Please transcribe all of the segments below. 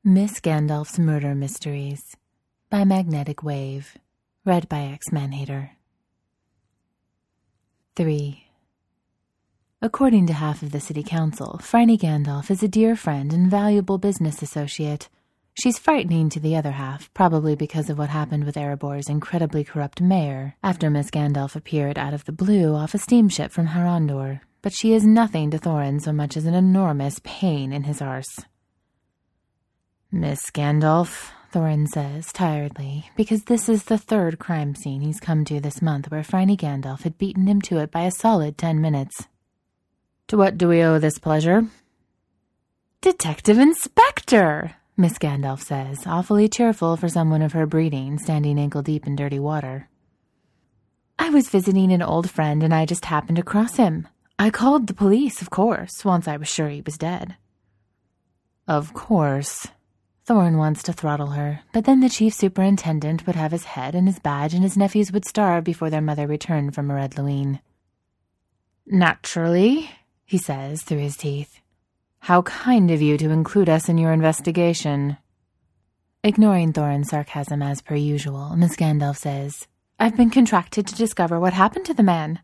Miss Gandalf's Murder Mysteries by Magnetic Wave. Read by X-Manhater. 3. According to half of the city council, Phryne Gandalf is a dear friend and valuable business associate. She's frightening to the other half, probably because of what happened with Erebor's incredibly corrupt mayor after Miss Gandalf appeared out of the blue off a steamship from Harondor. But she is nothing to Thorin so much as an enormous pain in his arse. Miss Gandalf, Thorin says tiredly, because this is the third crime scene he's come to this month where Phryne Gandalf had beaten him to it by a solid 10 minutes. To what do we owe this pleasure? Detective Inspector, Miss Gandalf says, awfully cheerful for someone of her breeding, standing ankle-deep in dirty water. I was visiting an old friend and I just happened across him. I called the police, of course, once I was sure he was dead. Of course. Thorin wants to throttle her, but then the chief superintendent would have his head and his badge and his nephews would starve before their mother returned from Ered Luin. Naturally, he says through his teeth. How kind of you to include us in your investigation. Ignoring Thorin's sarcasm as per usual, Miss Gandalf says, I've been contracted to discover what happened to the man.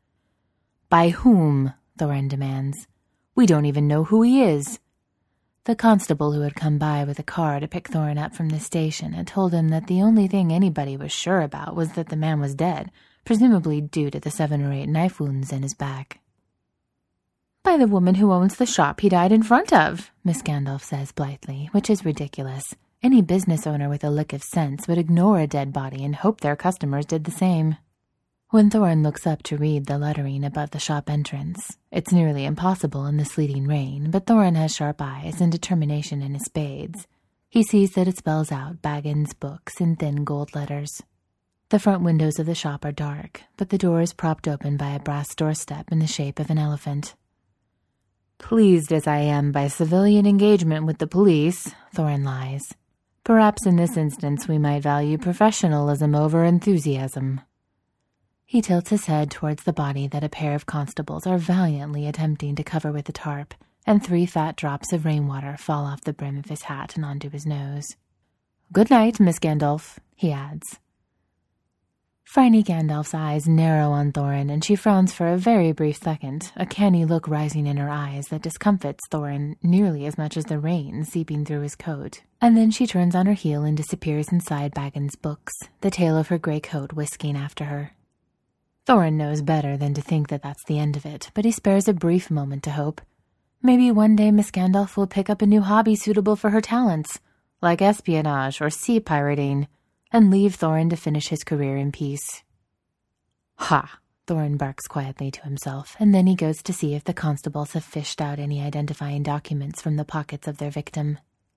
By whom? Thorin demands. We don't even know who he is. The constable who had come by with a car to pick Thorin up from the station had told him that the only thing anybody was sure about was that the man was dead, presumably due to the 7 or 8 knife wounds in his back. By the woman who owns the shop he died in front of, Miss Gandalf says blithely, which is ridiculous. Any business owner with a lick of sense would ignore a dead body and hope their customers did the same. When Thorin looks up to read the lettering above the shop entrance, it's nearly impossible in the sleeting rain, but Thorin has sharp eyes and determination in his spades. He sees that it spells out Baggins Books in thin gold letters. The front windows of the shop are dark, but the door is propped open by a brass doorstep in the shape of an elephant. Pleased as I am by civilian engagement with the police, Thorin lies. Perhaps in this instance we might value professionalism over enthusiasm. He tilts his head towards the body that a pair of constables are valiantly attempting to cover with a tarp, and 3 fat drops of rainwater fall off the brim of his hat and onto his nose. Good night, Miss Gandalf, he adds. Phryne Gandalf's eyes narrow on Thorin, and she frowns for a very brief second, a canny look rising in her eyes that discomfits Thorin nearly as much as the rain seeping through his coat. And then she turns on her heel and disappears inside Baggins Books, the tail of her gray coat whisking after her. Thorin knows better than to think that that's the end of it, but he spares a brief moment to hope. Maybe one day Miss Gandalf will pick up a new hobby suitable for her talents, like espionage or sea pirating, and leave Thorin to finish his career in peace. Ha! Thorin barks quietly to himself, and then he goes to see if the constables have fished out any identifying documents from the pockets of their victim.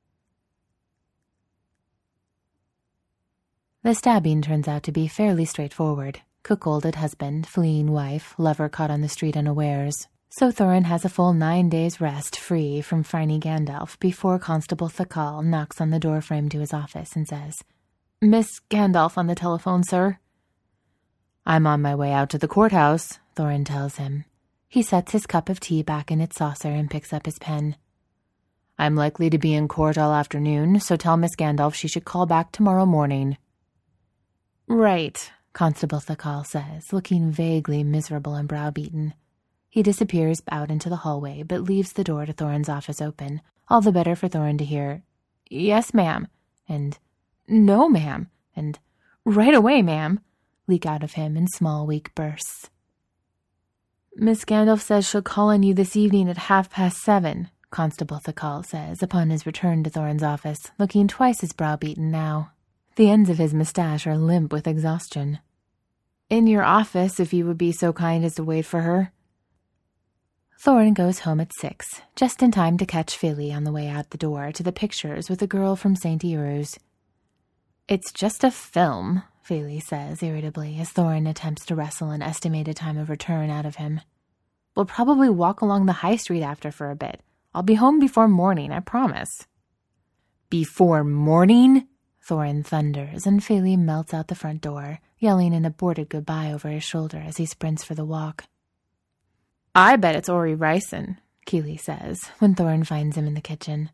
The stabbing turns out to be fairly straightforward. Cuckolded husband, fleeing wife, lover caught on the street unawares. So Thorin has a full 9 days' rest free from Phryne Gandalf before Constable Thakal knocks on the doorframe to his office and says, Miss Gandalf on the telephone, sir. I'm on my way out to the courthouse, Thorin tells him. He sets his cup of tea back in its saucer and picks up his pen. I'm likely to be in court all afternoon, so tell Miss Gandalf she should call back tomorrow morning. Right, Constable Thakal says, looking vaguely miserable and browbeaten. He disappears out into the hallway, but leaves the door to Thorin's office open, all the better for Thorin to hear, Yes, ma'am, and No, ma'am, and Right away, ma'am, leak out of him in small, weak bursts. Miss Gandalf says she'll call on you this evening at 7:30, Constable Thakal says upon his return to Thorin's office, looking twice as browbeaten now. The ends of his mustache are limp with exhaustion. In your office, if you would be so kind as to wait for her. Thorin goes home at 6, just in time to catch Fili on the way out the door to the pictures with a girl from St. Eru's. It's just a film, Fili says irritably as Thorin attempts to wrestle an estimated time of return out of him. We'll probably walk along the high street after for a bit. I'll be home before morning, I promise. Before morning? Thorin thunders, and Fili melts out the front door, yelling an aborted goodbye over his shoulder as he sprints for the walk. I bet it's Ori Ryson, Keeley says, when Thorin finds him in the kitchen.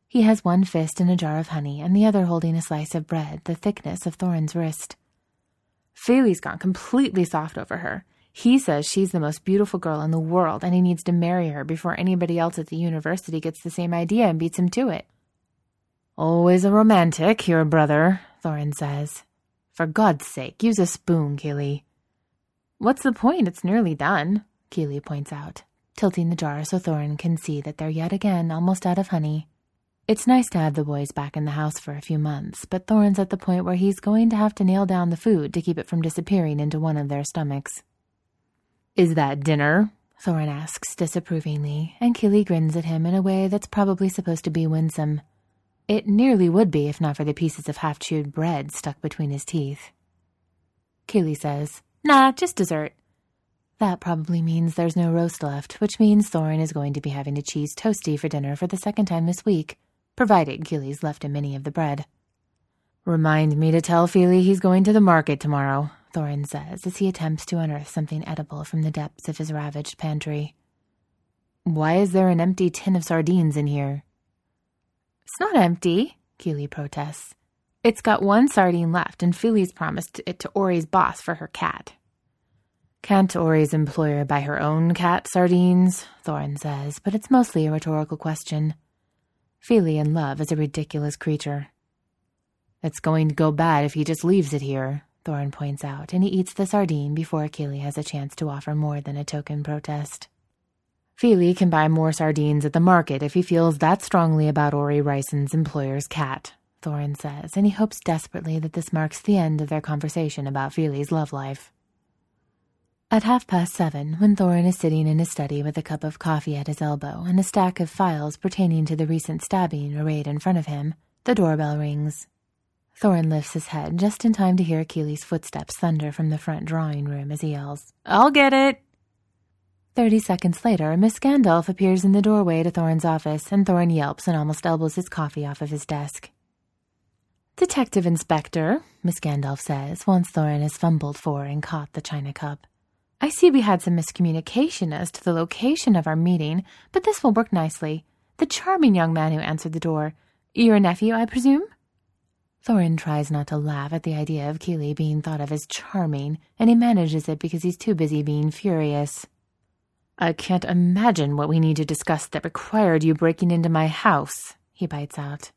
He has one fist in a jar of honey and the other holding a slice of bread the thickness of Thorin's wrist. Feely's gone completely soft over her. He says she's the most beautiful girl in the world and he needs to marry her before anybody else at the university gets the same idea and beats him to it. Always a romantic, your brother, Thorin says. For God's sake, use a spoon, Keely. What's the point? It's nearly done, Keely points out, tilting the jar so Thorin can see that they're yet again almost out of honey. It's nice to have the boys back in the house for a few months, but Thorin's at the point where he's going to have to nail down the food to keep it from disappearing into one of their stomachs. Is that dinner? Thorin asks disapprovingly, and Keely grins at him in a way that's probably supposed to be winsome. It nearly would be if not for the pieces of half-chewed bread stuck between his teeth. Keely says, Nah, just dessert. That probably means there's no roast left, which means Thorin is going to be having a cheese toastie for dinner for the second time this week, provided Keely's left him any of the bread. Remind me to tell Feely he's going to the market tomorrow, Thorin says as he attempts to unearth something edible from the depths of his ravaged pantry. Why is there an empty tin of sardines in here? It's not empty, Keely protests. It's got one sardine left, and Feely's promised it to Ori's boss for her cat. Can't Ori's employer buy her own cat sardines? Thorin says, but it's mostly a rhetorical question. Feely in love is a ridiculous creature. It's going to go bad if he just leaves it here, Thorin points out, and he eats the sardine before Keely has a chance to offer more than a token protest. Feely can buy more sardines at the market if he feels that strongly about Ori Ryson's employer's cat, Thorin says, and he hopes desperately that this marks the end of their conversation about Feely's love life. At 7:30, when Thorin is sitting in his study with a cup of coffee at his elbow and a stack of files pertaining to the recent stabbing arrayed in front of him, the doorbell rings. Thorin lifts his head just in time to hear Keely's footsteps thunder from the front drawing room as he yells, I'll get it! 30 seconds later, Miss Gandalf appears in the doorway to Thorin's office, and Thorin yelps and almost elbows his coffee off of his desk. Detective Inspector, Miss Gandalf says, once Thorin has fumbled for and caught the china cup. I see we had some miscommunication as to the location of our meeting, but this will work nicely. The charming young man who answered the door. Your nephew, I presume? Thorin tries not to laugh at the idea of Keely being thought of as charming, and he manages it because he's too busy being furious. I can't imagine what we need to discuss that required you breaking into my house, he bites out.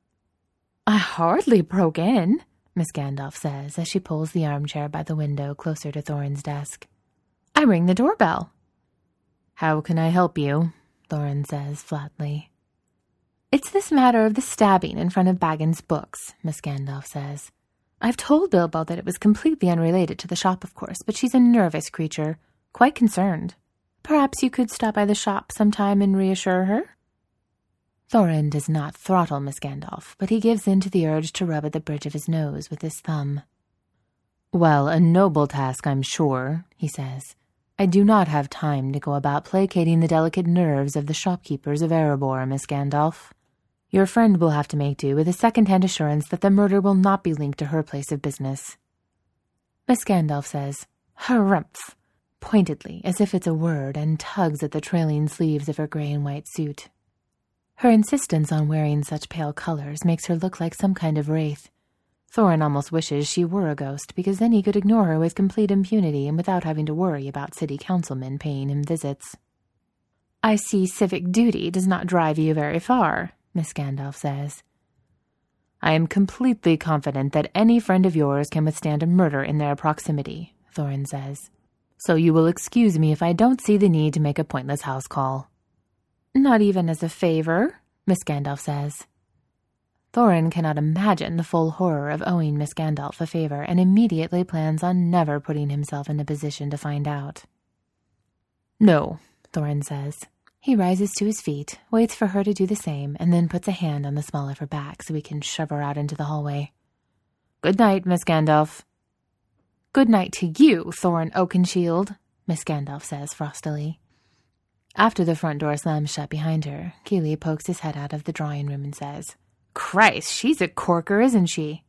I hardly broke in, Miss Gandalf says as she pulls the armchair by the window closer to Thorin's desk. I ring the doorbell. How can I help you? Thorin says flatly. It's this matter of the stabbing in front of Baggins' books, Miss Gandalf says. I've told Bilbo that it was completely unrelated to the shop, of course, but she's a nervous creature, quite concerned. Perhaps you could stop by the shop sometime and reassure her? Thorin does not throttle Miss Gandalf, but he gives in to the urge to rub at the bridge of his nose with his thumb. Well, a noble task, I'm sure, he says. I do not have time to go about placating the delicate nerves of the shopkeepers of Erebor, Miss Gandalf. Your friend will have to make do with a second-hand assurance that the murder will not be linked to her place of business. Miss Gandalf says, harumph, pointedly, as if it's a word, and tugs at the trailing sleeves of her gray and white suit. Her insistence on wearing such pale colors makes her look like some kind of wraith. Thorin almost wishes she were a ghost, because then he could ignore her with complete impunity and without having to worry about city councilmen paying him visits. I see civic duty does not drive you very far, Miss Gandalf says. I am completely confident that any friend of yours can withstand a murder in their proximity, Thorin says. So you will excuse me if I don't see the need to make a pointless house call. Not even as a favor, Miss Gandalf says. Thorin cannot imagine the full horror of owing Miss Gandalf a favor and immediately plans on never putting himself in a position to find out. No, Thorin says. He rises to his feet, waits for her to do the same, and then puts a hand on the small of her back so he can shove her out into the hallway. Good night, Miss Gandalf. Good night to you, Thorin Oakenshield, Miss Gandalf says frostily. After the front door slams shut behind her, Keely pokes his head out of the drawing room and says, Christ, she's a corker, isn't she?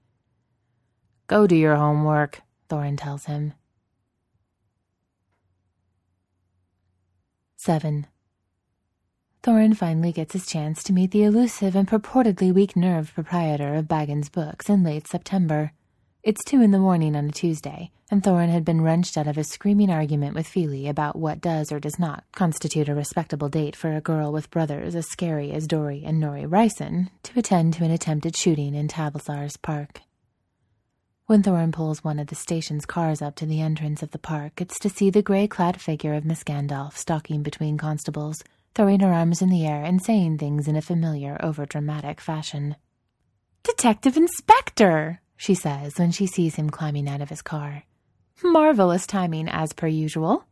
Go do your homework, Thorin tells him. 7. Thorin finally gets his chance to meet the elusive and purportedly weak-nerved proprietor of Baggins Books in late September. It's 2 a.m. on a Tuesday, and Thorin had been wrenched out of a screaming argument with Fili about what does or does not constitute a respectable date for a girl with brothers as scary as Dori and Nori Rison to attend to an attempted shooting in Tablasar's park. When Thorin pulls one of the station's cars up to the entrance of the park, it's to see the gray-clad figure of Miss Gandalf stalking between constables, throwing her arms in the air and saying things in a familiar, over-dramatic fashion. "Detective Inspector!" she says when she sees him climbing out of his car. "Marvelous timing, as per usual."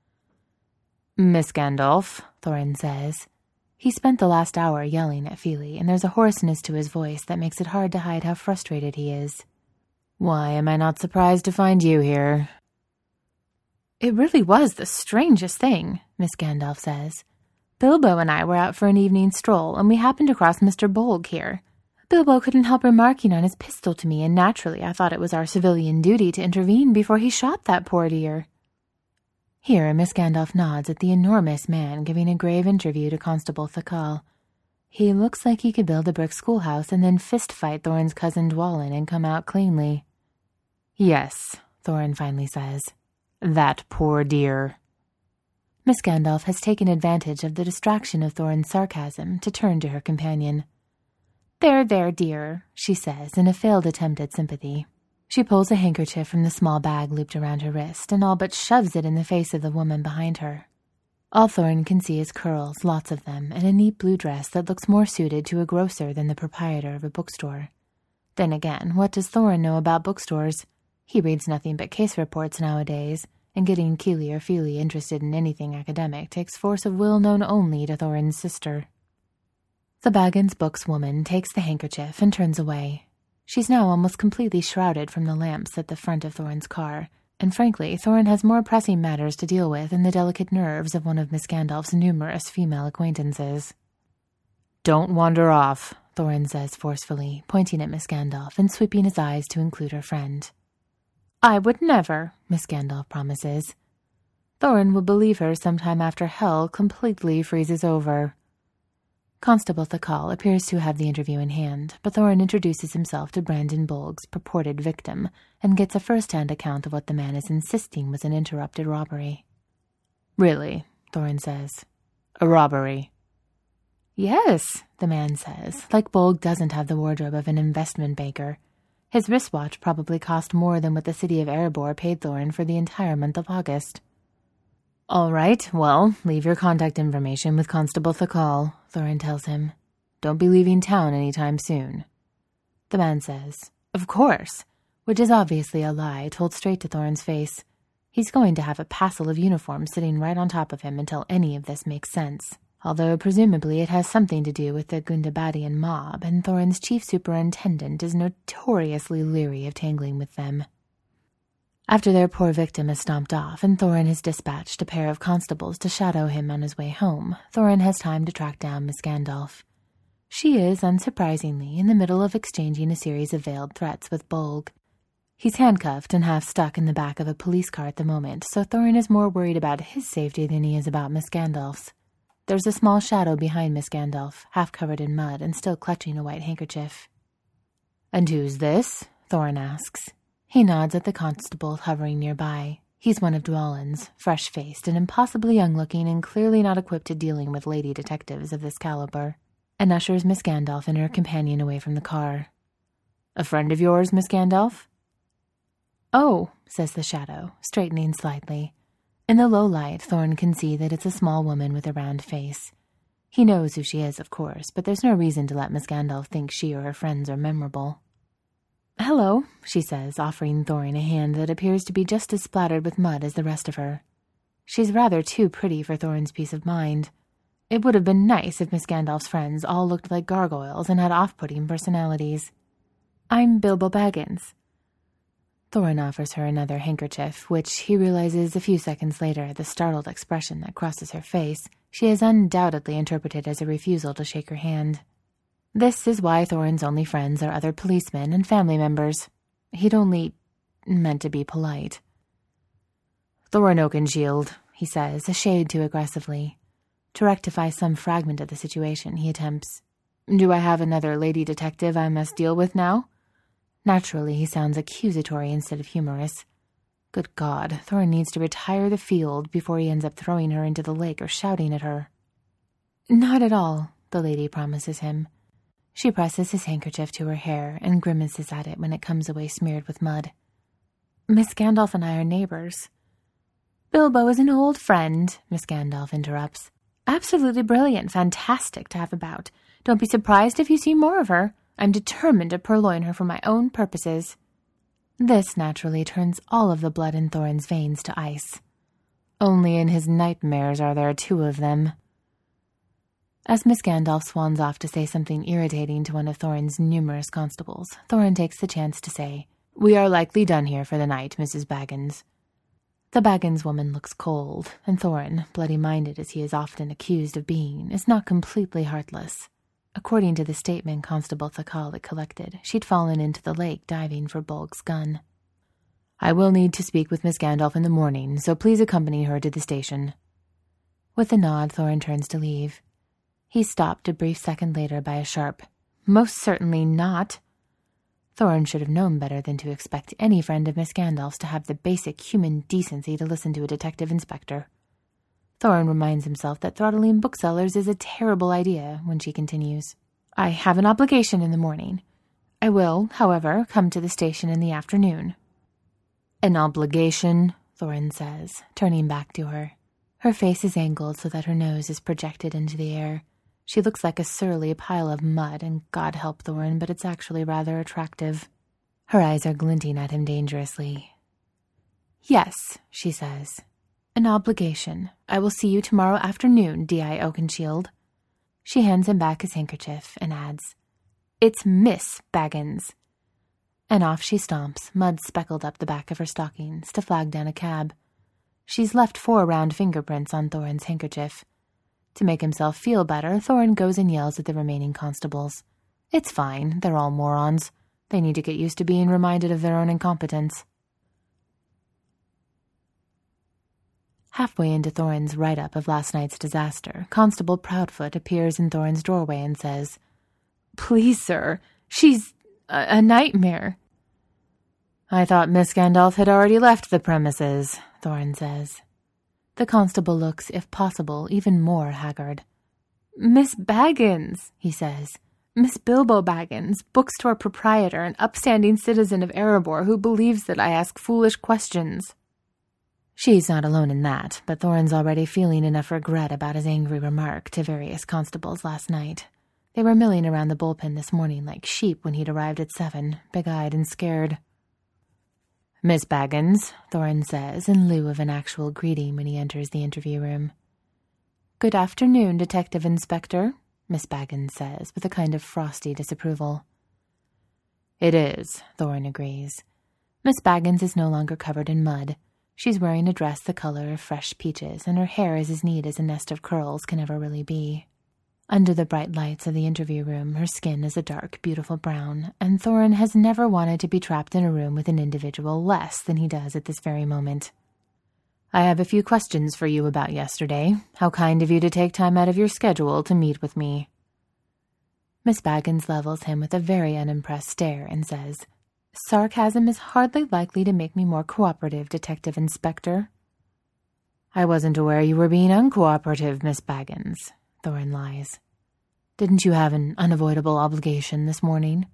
"Miss Gandalf," Thorin says. He spent the last hour yelling at Fili, and there's a hoarseness to his voice that makes it hard to hide how frustrated he is. "Why am I not surprised to find you here?" "It really was the strangest thing," Miss Gandalf says. "Bilbo and I were out for an evening stroll, and we happened across Mr. Bolg here. Bilbo couldn't help remarking on his pistol to me, and naturally I thought it was our civilian duty to intervene before he shot that poor dear." Here Miss Gandalf nods at the enormous man giving a grave interview to Constable Thakal. He looks like he could build a brick schoolhouse and then fist-fight Thorin's cousin Dwalin and come out cleanly. "Yes," Thorin finally says. "That poor dear." Miss Gandalf has taken advantage of the distraction of Thorin's sarcasm to turn to her companion. "There, dear," she says in a failed attempt at sympathy. She pulls a handkerchief from the small bag looped around her wrist and all but shoves it in the face of the woman behind her. All Thorin can see is curls, lots of them, and a neat blue dress that looks more suited to a grocer than the proprietor of a bookstore. Then again, what does Thorin know about bookstores? He reads nothing but case reports nowadays, and getting Kili or Fili interested in anything academic takes force of will known only to Thorin's sister. The Baggins Books woman takes the handkerchief and turns away. She's now almost completely shrouded from the lamps at the front of Thorin's car, and frankly, Thorin has more pressing matters to deal with than the delicate nerves of one of Miss Gandalf's numerous female acquaintances. "Don't wander off," Thorin says forcefully, pointing at Miss Gandalf and sweeping his eyes to include her friend. "I would never," Miss Gandalf promises. Thorin will believe her sometime after hell completely freezes over. Constable Thakal appears to have the interview in hand, but Thorin introduces himself to Brandon Bolg's purported victim and gets a first-hand account of what the man is insisting was an interrupted robbery. "Really?" Thorin says. "A robbery?" "Yes," the man says, like Bolg doesn't have the wardrobe of an investment banker. His wristwatch probably cost more than what the city of Erebor paid Thorin for the entire month of August. "All right, well, leave your contact information with Constable Thakal," Thorin tells him. "Don't be leaving town anytime soon." The man says, "Of course," which is obviously a lie told straight to Thorin's face. He's going to have a passel of uniforms sitting right on top of him until any of this makes sense, although presumably it has something to do with the Gundabadian mob, and Thorin's chief superintendent is notoriously leery of tangling with them. After their poor victim has stomped off and Thorin has dispatched a pair of constables to shadow him on his way home, Thorin has time to track down Miss Gandalf. She is, unsurprisingly, in the middle of exchanging a series of veiled threats with Bolg. He's handcuffed and half stuck in the back of a police car at the moment, so Thorin is more worried about his safety than he is about Miss Gandalf's. There's a small shadow behind Miss Gandalf, half covered in mud and still clutching a white handkerchief. "And who's this?" Thorin asks. He nods at the constable hovering nearby. He's one of Dwalin's, fresh-faced and impossibly young-looking and clearly not equipped to dealing with lady detectives of this caliber, and ushers Miss Gandalf and her companion away from the car. "A friend of yours, Miss Gandalf?" "Oh," says the shadow, straightening slightly. In the low light, Thorin can see that it's a small woman with a round face. He knows who she is, of course, but there's no reason to let Miss Gandalf think she or her friends are memorable. "Hello," she says, offering Thorin a hand that appears to be just as splattered with mud as the rest of her. She's rather too pretty for Thorin's peace of mind. It would have been nice if Miss Gandalf's friends all looked like gargoyles and had off-putting personalities. "I'm Bilbo Baggins." Thorin offers her another handkerchief, which he realizes a few seconds later at the startled expression that crosses her face, she has undoubtedly interpreted as a refusal to shake her hand. This is why Thorin's only friends are other policemen and family members. He'd only meant to be polite. "Thorin Oakenshield," he says, a shade too aggressively. To rectify some fragment of the situation, he attempts, "Do I have another lady detective I must deal with now?" Naturally, he sounds accusatory instead of humorous. Good God, Thorin needs to retire the field before he ends up throwing her into the lake or shouting at her. "Not at all," the lady promises him. She presses his handkerchief to her hair and grimaces at it when it comes away smeared with mud. "Miss Gandalf and I are neighbors." "Bilbo is an old friend," Miss Gandalf interrupts. "Absolutely brilliant, fantastic to have about. Don't be surprised if you see more of her. I'm determined to purloin her for my own purposes." This naturally turns all of the blood in Thorin's veins to ice. Only in his nightmares are there two of them. As Miss Gandalf swans off to say something irritating to one of Thorin's numerous constables, Thorin takes the chance to say, "We are likely done here for the night, Mrs. Baggins." The Baggins woman looks cold, and Thorin, bloody-minded as he is often accused of being, is not completely heartless. According to the statement Constable Thakal had collected, she'd fallen into the lake diving for Bolg's gun. "I will need to speak with Miss Gandalf in the morning, so please accompany her to the station." With a nod, Thorin turns to leave. He's stopped a brief second later by a sharp, "Most certainly not." Thorin should have known better than to expect any friend of Miss Gandalf's to have the basic human decency to listen to a detective inspector. Thorin reminds himself that throttling booksellers is a terrible idea when she continues, "I have an obligation in the morning. I will, however, come to the station in the afternoon." "An obligation?" Thorin says, turning back to her. Her face is angled so that her nose is projected into the air. She looks like a surly pile of mud, and God help Thorin, but it's actually rather attractive. Her eyes are glinting at him dangerously. "Yes," she says. "An obligation. I will see you tomorrow afternoon, D.I. Oakenshield." She hands him back his handkerchief and adds, "It's Miss Baggins." And off she stomps, mud speckled up the back of her stockings, to flag down a cab. She's left 4 round fingerprints on Thorin's handkerchief. To make himself feel better, Thorin goes and yells at the remaining constables. It's fine, they're all morons. They need to get used to being reminded of their own incompetence. Halfway into Thorin's write-up of last night's disaster, Constable Proudfoot appears in Thorin's doorway and says, "Please, sir, she's a nightmare." "I thought Miss Gandalf had already left the premises," Thorin says. The constable looks, if possible, even more haggard. "Miss Baggins," he says. "Miss Bilbo Baggins, bookstore proprietor and upstanding citizen of Erebor who believes that I ask foolish questions." She's not alone in that, but Thorin's already feeling enough regret about his angry remark to various constables last night. They were milling around the bullpen this morning like sheep when he'd arrived at 7, big-eyed and scared. "Miss Baggins," Thorin says, in lieu of an actual greeting when he enters the interview room. "Good afternoon, Detective Inspector," Miss Baggins says, with a kind of frosty disapproval. "It is," Thorin agrees. Miss Baggins is no longer covered in mud. She's wearing a dress the color of fresh peaches, and her hair is as neat as a nest of curls can ever really be. Under the bright lights of the interview room, her skin is a dark, beautiful brown, and Thorin has never wanted to be trapped in a room with an individual less than he does at this very moment. "I have a few questions for you about yesterday. How kind of you to take time out of your schedule to meet with me." Miss Baggins levels him with a very unimpressed stare and says, "Sarcasm is hardly likely to make me more cooperative, Detective Inspector." "I wasn't aware you were being uncooperative, Miss Baggins," Thorin lies. "Didn't you have an unavoidable obligation this morning?"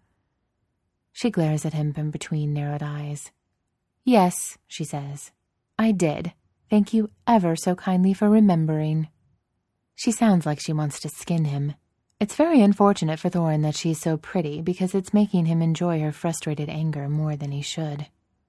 She glares at him from between narrowed eyes. "Yes," she says. "I did. Thank you ever so kindly for remembering." She sounds like she wants to skin him. It's very unfortunate for Thorin that she's so pretty, because it's making him enjoy her frustrated anger more than he should.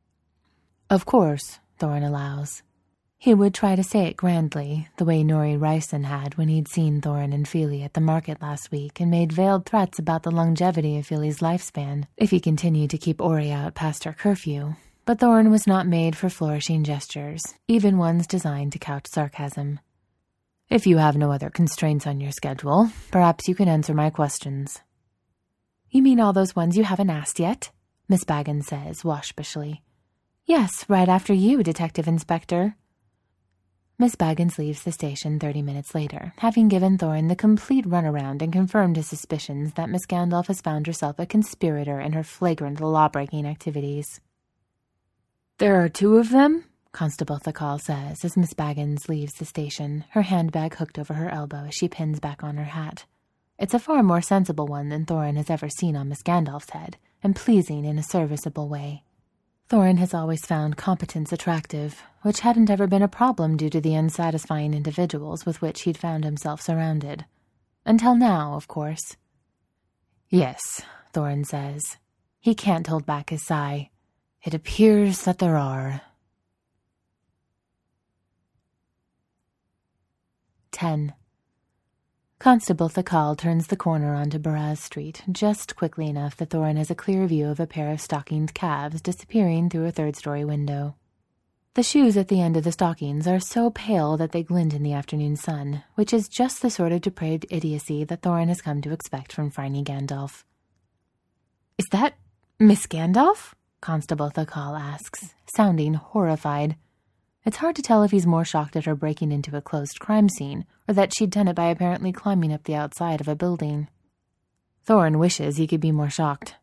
"Of course," Thorin allows. He would try to say it grandly, the way Nori Ryson had when he'd seen Thorin and Fili at the market last week and made veiled threats about the longevity of Fili's lifespan if he continued to keep Ori out past her curfew. But Thorin was not made for flourishing gestures, even ones designed to couch sarcasm. "If you have no other constraints on your schedule, perhaps you can answer my questions." "You mean all those ones you haven't asked yet?" Miss Baggins says, waspishly. "Yes, right after you, Detective Inspector." Miss Baggins leaves the station 30 minutes later, having given Thorin the complete runaround and confirmed his suspicions that Miss Gandalf has found herself a conspirator in her flagrant law-breaking activities. "There are 2 of them?" Constable Thakal says as Miss Baggins leaves the station, her handbag hooked over her elbow as she pins back on her hat. It's a far more sensible one than Thorin has ever seen on Miss Gandalf's head, and pleasing in a serviceable way. Thorin has always found competence attractive, which hadn't ever been a problem due to the unsatisfying individuals with which he'd found himself surrounded. Until now, of course. "Yes," Thorin says. He can't hold back his sigh. "It appears that there are." 10. Constable Thakal turns the corner onto Baraz Street just quickly enough that Thorin has a clear view of a pair of stockinged calves disappearing through a third-story window. The shoes at the end of the stockings are so pale that they glint in the afternoon sun, which is just the sort of depraved idiocy that Thorin has come to expect from Phryne Gandalf. "Is that Miss Gandalf?" Constable Thakal asks, sounding horrified. It's hard to tell if he's more shocked at her breaking into a closed crime scene, or that she'd done it by apparently climbing up the outside of a building. Thorin wishes he could be more shocked.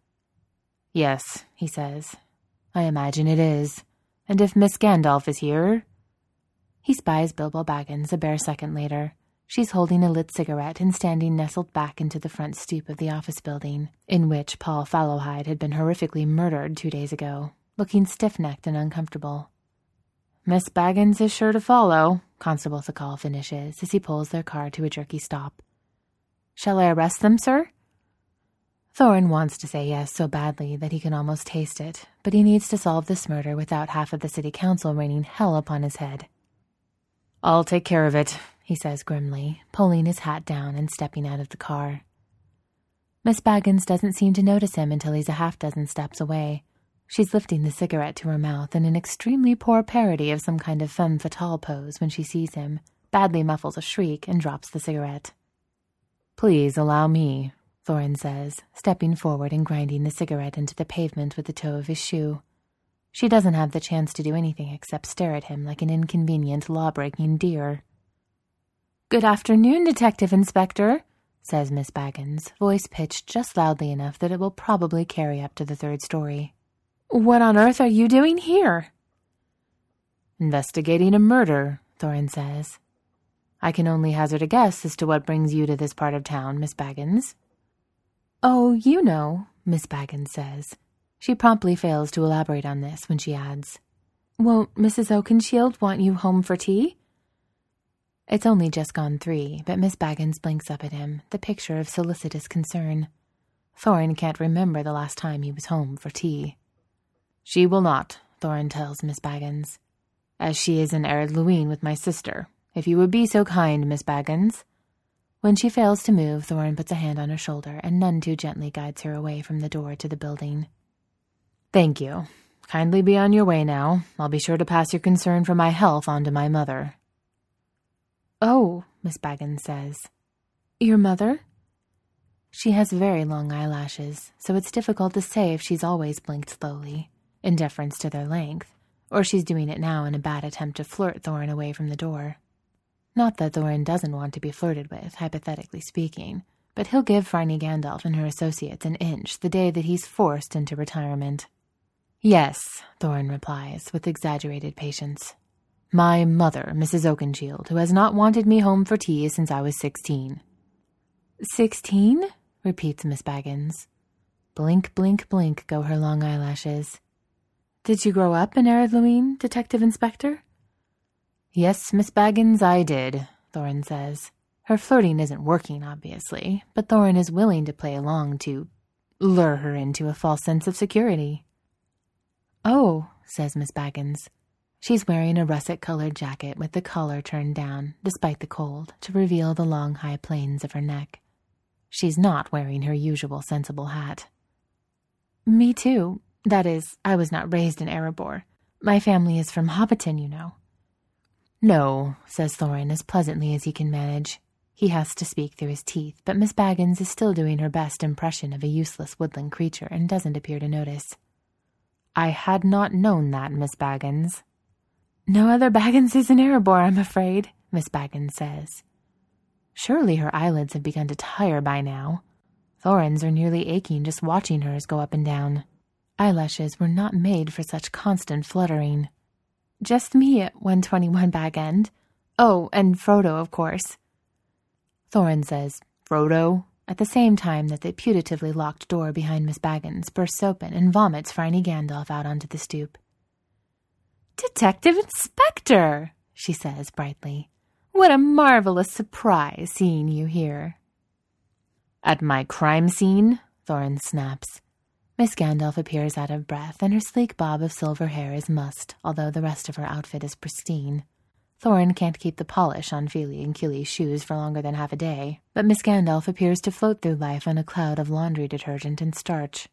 "Yes," he says. "I imagine it is. And if Miss Gandalf is here—" He spies Bilbo Baggins a bare second later. She's holding a lit cigarette and standing nestled back into the front stoop of the office building, in which Paul Fallowhide had been horrifically murdered 2 days ago, looking stiff-necked and uncomfortable. "Miss Baggins is sure to follow," Constable Thakal finishes as he pulls their car to a jerky stop. "Shall I arrest them, sir?" Thorin wants to say yes so badly that he can almost taste it, but he needs to solve this murder without half of the city council raining hell upon his head. "I'll take care of it," he says grimly, pulling his hat down and stepping out of the car. Miss Baggins doesn't seem to notice him until he's a half-dozen steps away. She's lifting the cigarette to her mouth in an extremely poor parody of some kind of femme fatale pose when she sees him, badly muffles a shriek, and drops the cigarette. "Please allow me," Thorin says, stepping forward and grinding the cigarette into the pavement with the toe of his shoe. She doesn't have the chance to do anything except stare at him like an inconvenient law-breaking deer. "Good afternoon, Detective Inspector," says Miss Baggins, voice pitched just loudly enough that it will probably carry up to the 3rd story. "What on earth are you doing here?" "Investigating a murder," Thorin says. "I can only hazard a guess as to what brings you to this part of town, Miss Baggins." "Oh, you know," Miss Baggins says. She promptly fails to elaborate on this when she adds, "Won't Mrs. Oakenshield want you home for tea?" It's only just gone 3, but Miss Baggins blinks up at him, the picture of solicitous concern. Thorin can't remember the last time he was home for tea. "She will not," Thorin tells Miss Baggins, "as she is in Ered Luin with my sister. If you would be so kind, Miss Baggins." When she fails to move, Thorin puts a hand on her shoulder and none too gently guides her away from the door to the building. "Thank you. Kindly be on your way now. I'll be sure to pass your concern for my health on to my mother." "Oh," Miss Baggins says. "Your mother?" She has very long eyelashes, so it's difficult to say if she's always blinked slowly, in deference to their length, or she's doing it now in a bad attempt to flirt Thorin away from the door. Not that Thorin doesn't want to be flirted with, hypothetically speaking, but he'll give Phryne Gandalf and her associates an inch the day that he's forced into retirement. "Yes," Thorin replies, with exaggerated patience. "My mother, Mrs. Oakenshield, who has not wanted me home for tea since I was 16. 16? Repeats Miss Baggins. Blink, blink, blink go her long eyelashes. "Did you grow up in Ered Luin, Detective Inspector?" "Yes, Miss Baggins, I did," Thorin says. Her flirting isn't working, obviously, but Thorin is willing to play along to lure her into a false sense of security. "Oh," says Miss Baggins. She's wearing a russet-colored jacket with the collar turned down, despite the cold, to reveal the long high planes of her neck. She's not wearing her usual sensible hat. "Me too. That is, I was not raised in Erebor. My family is from Hobbiton, you know." "No," says Thorin as pleasantly as he can manage. He has to speak through his teeth, but Miss Baggins is still doing her best impression of a useless woodland creature and doesn't appear to notice. "I had not known that, Miss Baggins." No other Bagginses in Erebor, I'm afraid, Miss Baggins says. Surely her eyelids have begun to tire by now. Thorin's are nearly aching just watching hers go up and down. Eyelashes were not made for such constant fluttering. Just me at 121 Bag End. Oh, and Frodo, of course. Thorin says, Frodo, at the same time that the putatively locked door behind Miss Baggins bursts open and vomits Phryne Gandalf out onto the stoop. Detective Inspector, she says brightly. What a marvelous surprise seeing you here. At my crime scene, Thorin snaps. Miss Gandalf appears out of breath, and her sleek bob of silver hair is mussed, although the rest of her outfit is pristine. Thorin can't keep the polish on Fili and Kili's shoes for longer than half a day, but Miss Gandalf appears to float through life on a cloud of laundry detergent and starch.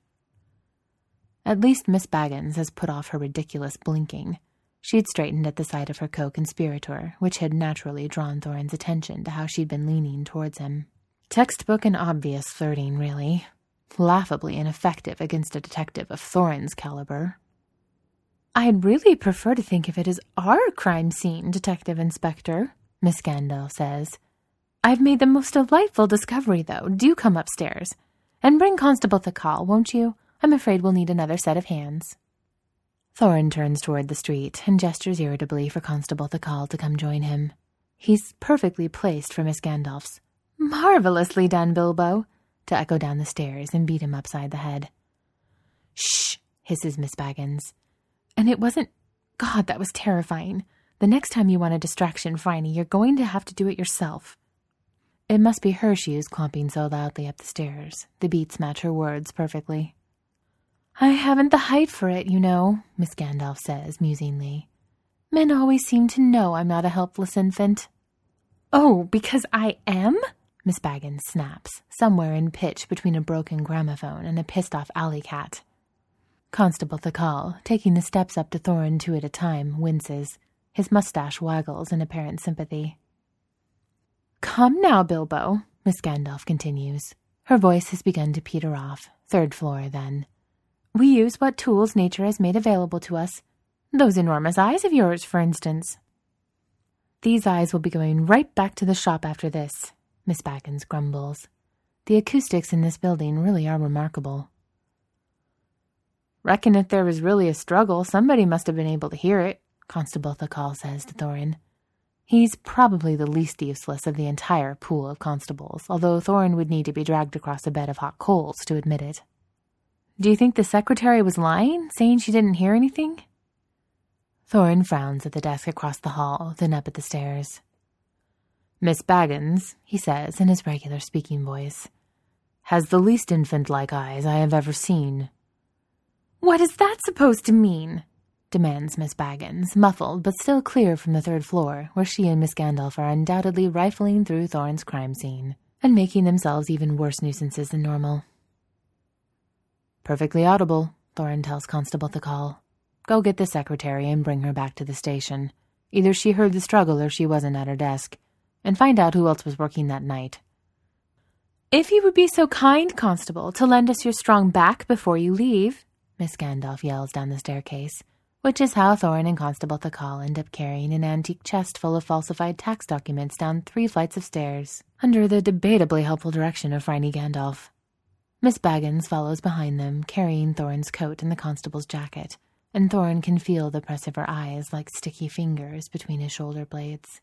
At least Miss Baggins has put off her ridiculous blinking. She'd straightened at the sight of her co-conspirator, which had naturally drawn Thorin's attention to how she'd been leaning towards him. Textbook and obvious flirting, really. Laughably ineffective against a detective of Thorin's caliber. I'd really prefer to think of it as our crime scene, Detective Inspector, Miss Gandalf says. I've made the most delightful discovery, though. Do come upstairs. And bring Constable Thakal, won't you? I'm afraid we'll need another set of hands. Thorin turns toward the street and gestures irritably for Constable Thakal to come join him. He's perfectly placed for Miss Gandalf's "Marvelously done, Bilbo," to echo down the stairs and beat him upside the head. Shh, hisses Miss Baggins. And it wasn't... God, that was terrifying. The next time you want a distraction, Phryne, you're going to have to do it yourself. It must be her shoes clomping so loudly up the stairs. The beats match her words perfectly. I haven't the height for it, you know, Miss Gandalf says musingly. Men always seem to know I'm not a helpless infant. Oh, because I am? Miss Baggins snaps, somewhere in pitch between a broken gramophone and a pissed-off alley cat. Constable Thakal, taking the steps up to Thorin 2 at a time, winces. His mustache waggles in apparent sympathy. Come now, Bilbo, Miss Gandalf continues. Her voice has begun to peter off. 3rd floor, then. We use what tools nature has made available to us. Those enormous eyes of yours, for instance. These eyes will be going right back to the shop after this, Miss Baggins grumbles. The acoustics in this building really are remarkable. Reckon if there was really a struggle, somebody must have been able to hear it, Constable Thakal says to Thorin. He's probably the least useless of the entire pool of constables, although Thorin would need to be dragged across a bed of hot coals to admit it. Do you think the secretary was lying, saying she didn't hear anything? Thorin frowns at the desk across the hall, then up at the stairs. Miss Baggins, he says in his regular speaking voice, has the least infant-like eyes I have ever seen. What is that supposed to mean? Demands Miss Baggins, muffled but still clear from the 3rd floor, where she and Miss Gandalf are undoubtedly rifling through Thorin's crime scene, and making themselves even worse nuisances than normal. Perfectly audible, Thorin tells Constable Thakal. Go get the secretary and bring her back to the station. Either she heard the struggle or she wasn't at her desk. And find out who else was working that night. If you would be so kind, Constable, to lend us your strong back before you leave, Miss Gandalf yells down the staircase, which is how Thorin and Constable Thakal end up carrying an antique chest full of falsified tax documents down 3 flights of stairs, under the debatably helpful direction of Phryne Gandalf. Miss Baggins follows behind them, carrying Thorin's coat and the constable's jacket, and Thorin can feel the press of her eyes like sticky fingers between his shoulder blades.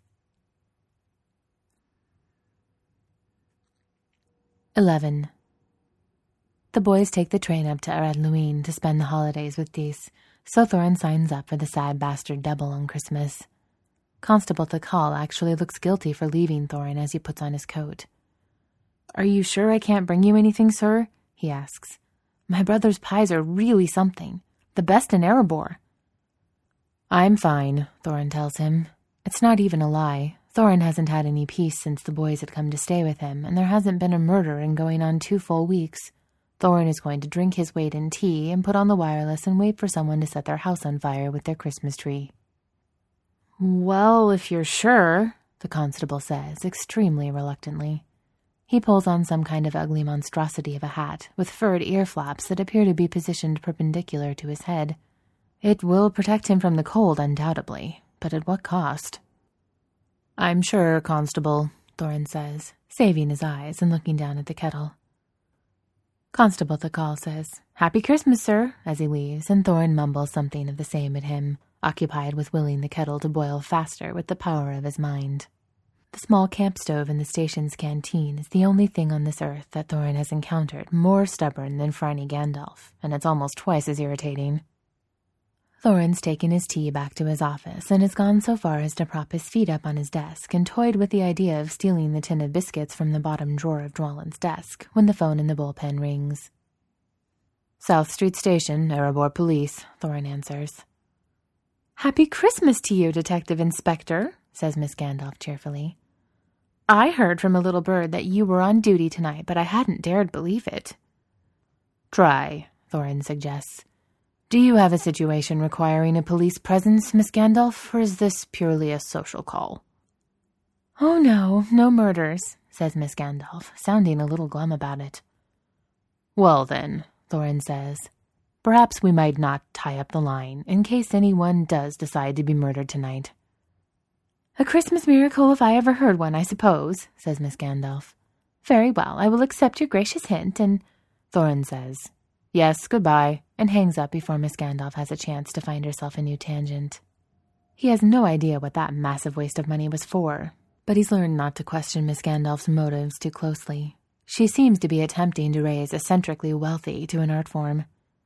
11. The boys take the train up to Arad Luin to spend the holidays with Dis, so Thorin signs up for the sad bastard double on Christmas. Constable Thakal actually looks guilty for leaving Thorin as he puts on his coat. Are you sure I can't bring you anything, sir? He asks. My brother's pies are really something. The best in Erebor. I'm fine, Thorin tells him. It's not even a lie. Thorin hasn't had any peace since the boys had come to stay with him, and there hasn't been a murder in going on 2 full weeks. Thorin is going to drink his weight in tea and put on the wireless and wait for someone to set their house on fire with their Christmas tree. Well, if you're sure, the constable says, extremely reluctantly. He pulls on some kind of ugly monstrosity of a hat, with furred ear flaps that appear to be positioned perpendicular to his head. It will protect him from the cold, undoubtedly, but at what cost? I'm sure, Constable, Thorin says, saving his eyes and looking down at the kettle. Constable Thakal says, Happy Christmas, sir, as he leaves, and Thorin mumbles something of the same at him, occupied with willing the kettle to boil faster with the power of his mind. The small camp stove in the station's canteen is the only thing on this earth that Thorin has encountered more stubborn than Phryne Gandalf, and it's almost twice as irritating. Thorin's taken his tea back to his office and has gone so far as to prop his feet up on his desk and toyed with the idea of stealing the tin of biscuits from the bottom drawer of Dwalin's desk when the phone in the bullpen rings. South Street Station, Erebor Police, Thorin answers. Happy Christmas to you, Detective Inspector, says Miss Gandalf cheerfully. I heard from a little bird that you were on duty tonight, but I hadn't dared believe it. Try, Thorin suggests. Do you have a situation requiring a police presence, Miss Gandalf, or is this purely a social call? Oh no murders, says Miss Gandalf, sounding a little glum about it. Well then, Thorin says, perhaps we might not tie up the line in case anyone does decide to be murdered tonight. A Christmas miracle if I ever heard one, I suppose, says Miss Gandalf. Very well, I will accept your gracious hint, and Thorin says, Yes, goodbye, and hangs up before Miss Gandalf has a chance to find herself a new tangent. He has no idea what that massive waste of money was for, but he's learned not to question Miss Gandalf's motives too closely. She seems to be attempting to raise eccentrically wealthy to an art form.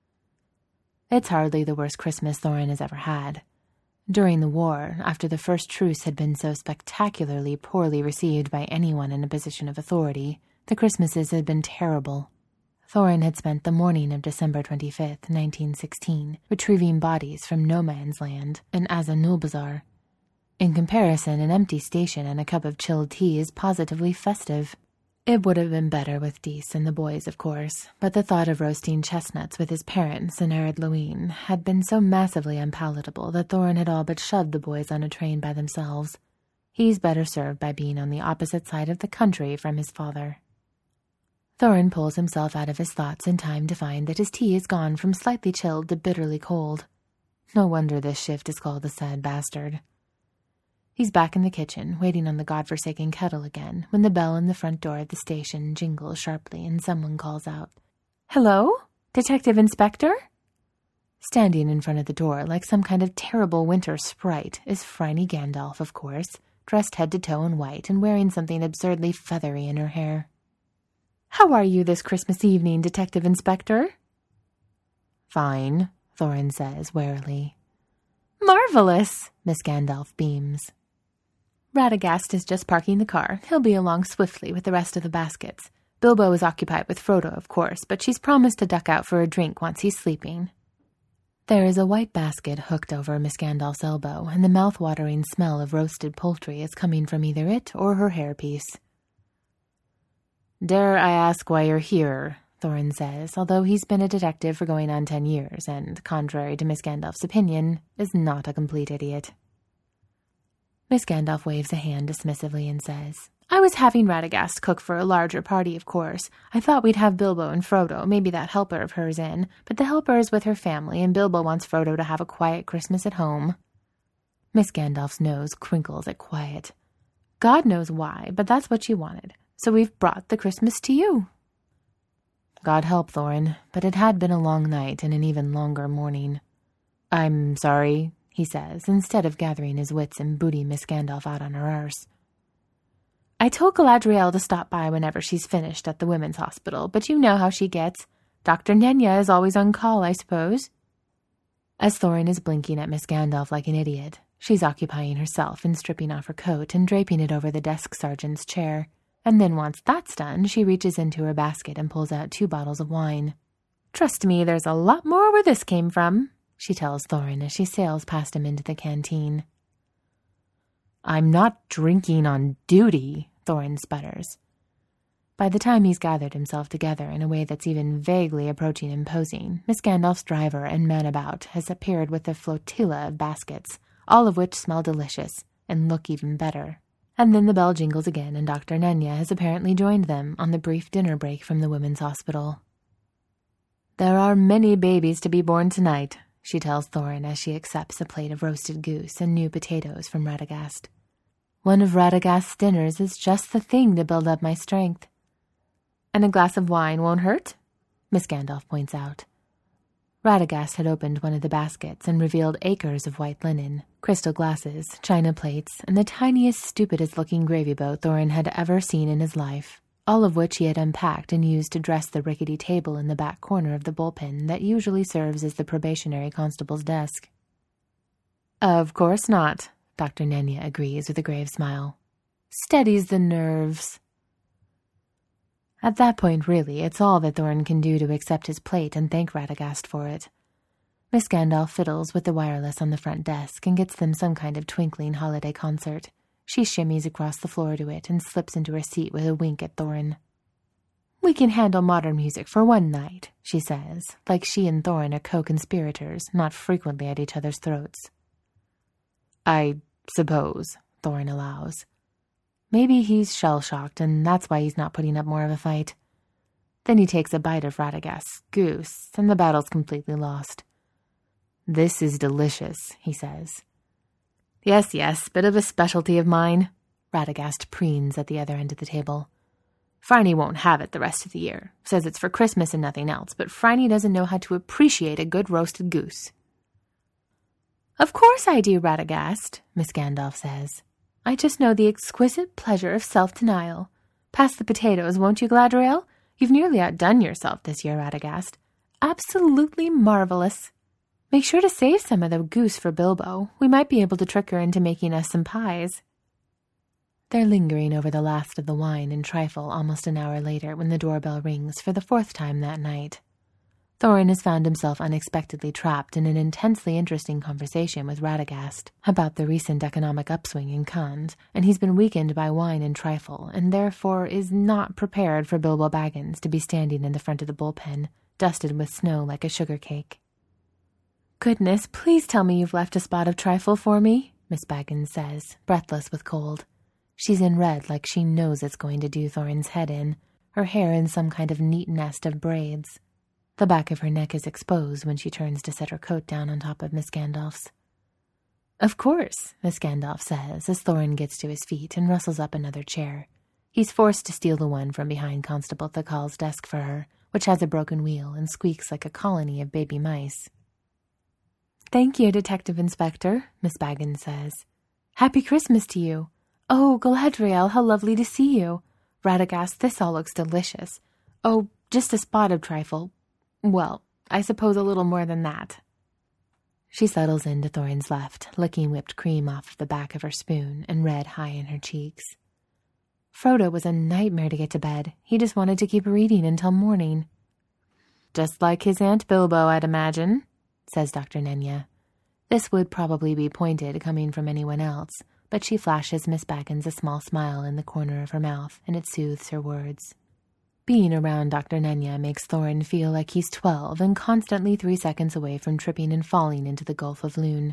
It's hardly the worst Christmas Thorin has ever had. During the war, after the first truce had been so spectacularly poorly received by anyone in a position of authority, the Christmases had been terrible. Thorin had spent the morning of December 25th, 1916, retrieving bodies from no man's land in Azanulbazar. In comparison, an empty station and a cup of chilled tea is positively festive. It would have been better with Dees and the boys, of course, but the thought of roasting chestnuts with his parents in Ered Luin had been so massively unpalatable that Thorin had all but shoved the boys on a train by themselves. He's better served by being on the opposite side of the country from his father. Thorin pulls himself out of his thoughts in time to find that his tea is gone from slightly chilled to bitterly cold. No wonder this shift is called the Sad Bastard. He's back in the kitchen, waiting on the godforsaken kettle again, when the bell in the front door of the station jingles sharply and someone calls out, Hello? Detective Inspector? Standing in front of the door like some kind of terrible winter sprite is Phryne Gandalf, of course, dressed head to toe in white and wearing something absurdly feathery in her hair. How are you this Christmas evening, Detective Inspector? Fine, Thorin says warily. Marvelous, Miss Gandalf beams. Radagast is just parking the car. He'll be along swiftly with the rest of the baskets. Bilbo is occupied with Frodo, of course, but she's promised to duck out for a drink once he's sleeping. There is a white basket hooked over Miss Gandalf's elbow, and the mouth-watering smell of roasted poultry is coming from either it or her hairpiece. Dare I ask why you're here, Thorin says, although he's been a detective for going on 10 years and, contrary to Miss Gandalf's opinion, is not a complete idiot. Miss Gandalf waves a hand dismissively and says, I was having Radagast cook for a larger party, of course. I thought we'd have Bilbo and Frodo, maybe that helper of hers in, but the helper is with her family, and Bilbo wants Frodo to have a quiet Christmas at home. Miss Gandalf's nose crinkles at quiet. God knows why, but that's what she wanted. So we've brought the Christmas to you. God help Thorin, but it had been a long night and an even longer morning. I'm sorry, he says, instead of gathering his wits and booting Miss Gandalf out on her arse. I told Galadriel to stop by whenever she's finished at the women's hospital, but you know how she gets. Dr. Nenya is always on call, I suppose. As Thorin is blinking at Miss Gandalf like an idiot, she's occupying herself in stripping off her coat and draping it over the desk sergeant's chair. And then once that's done, she reaches into her basket and pulls out 2 bottles of wine. Trust me, there's a lot more where this came from, she tells Thorin as she sails past him into the canteen. I'm not drinking on duty, Thorin sputters. By the time he's gathered himself together in a way that's even vaguely approaching imposing, Miss Gandalf's driver and man-about has appeared with a flotilla of baskets, all of which smell delicious and look even better. And then the bell jingles again, and Dr. Nenya has apparently joined them on the brief dinner break from the women's hospital. There are many babies to be born tonight, she tells Thorin as she accepts a plate of roasted goose and new potatoes from Radagast. One of Radagast's dinners is just the thing to build up my strength. And a glass of wine won't hurt? Miss Gandalf points out. Radagast had opened one of the baskets and revealed acres of white linen, crystal glasses, china plates, and the tiniest, stupidest-looking gravy boat Thorin had ever seen in his life, all of which he had unpacked and used to dress the rickety table in the back corner of the bullpen that usually serves as the probationary constable's desk. Of course not, Dr. Nenya agrees with a grave smile. Steadies the nerves. At that point, really, it's all that Thorin can do to accept his plate and thank Radagast for it. Miss Gandalf fiddles with the wireless on the front desk and gets them some kind of twinkling holiday concert. She shimmies across the floor to it and slips into her seat with a wink at Thorin. We can handle modern music for one night, she says, like she and Thorin are co-conspirators, not frequently at each other's throats. I suppose, Thorin allows. Maybe he's shell-shocked, and that's why he's not putting up more of a fight. Then he takes a bite of Radagast's goose, and the battle's completely lost. This is delicious, he says. Yes, bit of a specialty of mine, Radagast preens at the other end of the table. Phryne won't have it the rest of the year. Says it's for Christmas and nothing else, but Phryne doesn't know how to appreciate a good roasted goose. Of course I do, Radagast, Miss Gandalf says. I just know the exquisite pleasure of self-denial. Pass the potatoes, won't you, Galadriel? You've nearly outdone yourself this year, Radagast. Absolutely marvelous. Make sure to save some of the goose for Bilbo. We might be able to trick her into making us some pies. They're lingering over the last of the wine and trifle almost an hour later when the doorbell rings for the 4th time that night. Thorin has found himself unexpectedly trapped in an intensely interesting conversation with Radagast about the recent economic upswing in Khand, and he's been weakened by wine and trifle, and therefore is not prepared for Bilbo Baggins to be standing in the front of the bullpen, dusted with snow like a sugar cake. Goodness, please tell me you've left a spot of trifle for me, Miss Baggins says, breathless with cold. She's in red like she knows it's going to do Thorin's head in, her hair in some kind of neat nest of braids. The back of her neck is exposed when she turns to set her coat down on top of Miss Gandalf's. Of course, Miss Gandalf says, as Thorin gets to his feet and rustles up another chair. He's forced to steal the one from behind Constable Thakal's desk for her, which has a broken wheel and squeaks like a colony of baby mice. Thank you, Detective Inspector, Miss Baggins says. Happy Christmas to you. Oh, Galadriel, how lovely to see you. Radagast, this all looks delicious. Oh, just a spot of trifle. Well, I suppose a little more than that. She settles into Thorin's left, licking whipped cream off of the back of her spoon and red high in her cheeks. Frodo was a nightmare to get to bed. He just wanted to keep reading until morning. Just like his Aunt Bilbo, I'd imagine, says Dr. Nenya. This would probably be pointed coming from anyone else, but she flashes Miss Baggins a small smile in the corner of her mouth, and it soothes her words. Being around Dr. Nenya makes Thorin feel like he's 12 and constantly 3 seconds away from tripping and falling into the Gulf of Lune.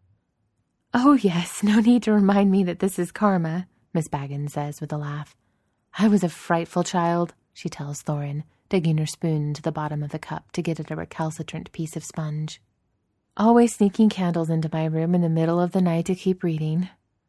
Oh yes, no need to remind me that this is karma, Miss Baggins says with a laugh. I was a frightful child, she tells Thorin, digging her spoon into the bottom of the cup to get at a recalcitrant piece of sponge. Always sneaking candles into my room in the middle of the night to keep reading.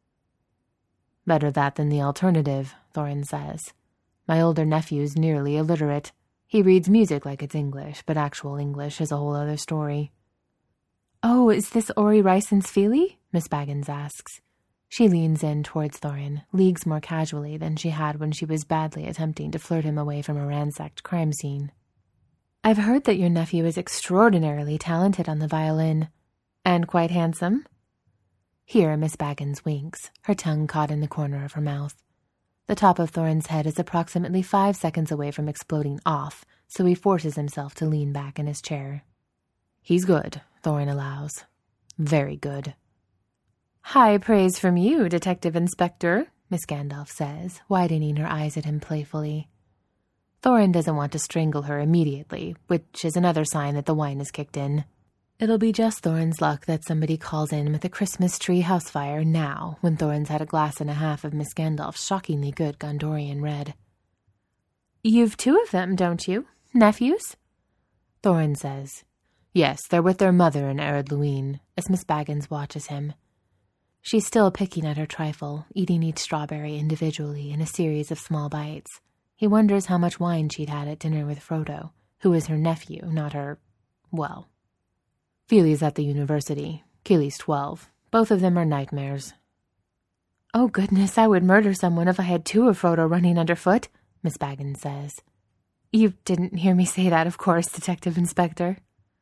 Better that than the alternative, Thorin says. My older nephew's nearly illiterate. He reads music like it's English, but actual English is a whole other story. Oh, is this Ori Ryson's Feely? Miss Baggins asks. She leans in towards Thorin, leagues more casually than she had when she was badly attempting to flirt him away from a ransacked crime scene. I've heard that your nephew is extraordinarily talented on the violin. And quite handsome? Here Miss Baggins winks, her tongue caught in the corner of her mouth. The top of Thorin's head is approximately 5 seconds away from exploding off, so he forces himself to lean back in his chair. He's good, Thorin allows. Very good. High praise from you, Detective Inspector, Miss Gandalf says, widening her eyes at him playfully. Thorin doesn't want to strangle her immediately, which is another sign that the wine has kicked in. It'll be just Thorin's luck that somebody calls in with a Christmas tree house fire now, when Thorin's had a glass and a half of Miss Gandalf's shockingly good Gondorian red. You've 2 of them, don't you? Nephews? Thorin says, Yes, they're with their mother in Ered Luin, as Miss Baggins watches him. She's still picking at her trifle, eating each strawberry individually in a series of small bites. He wonders how much wine she'd had at dinner with Frodo, who is her nephew, not her, well. Fili's at the university. Keely's 12. Both of them are nightmares. Oh goodness, I would murder someone if I had 2 of Frodo running underfoot, Miss Baggins says. You didn't hear me say that, of course, Detective Inspector.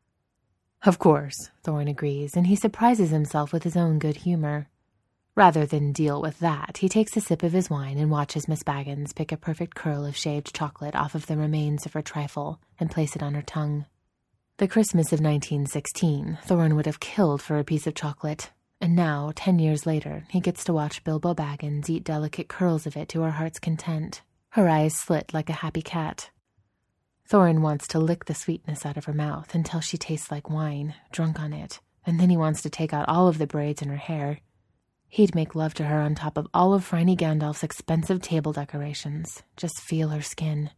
Of course, Thorin agrees, and he surprises himself with his own good humor. Rather than deal with that, he takes a sip of his wine and watches Miss Baggins pick a perfect curl of shaved chocolate off of the remains of her trifle and place it on her tongue. The Christmas of 1916, Thorin would have killed for a piece of chocolate, and now, 10 years later, he gets to watch Bilbo Baggins eat delicate curls of it to her heart's content, her eyes slit like a happy cat. Thorin wants to lick the sweetness out of her mouth until she tastes like wine, drunk on it, and then he wants to take out all of the braids in her hair. He'd make love to her on top of all of Phryne Gandalf's expensive table decorations. Just feel her skin.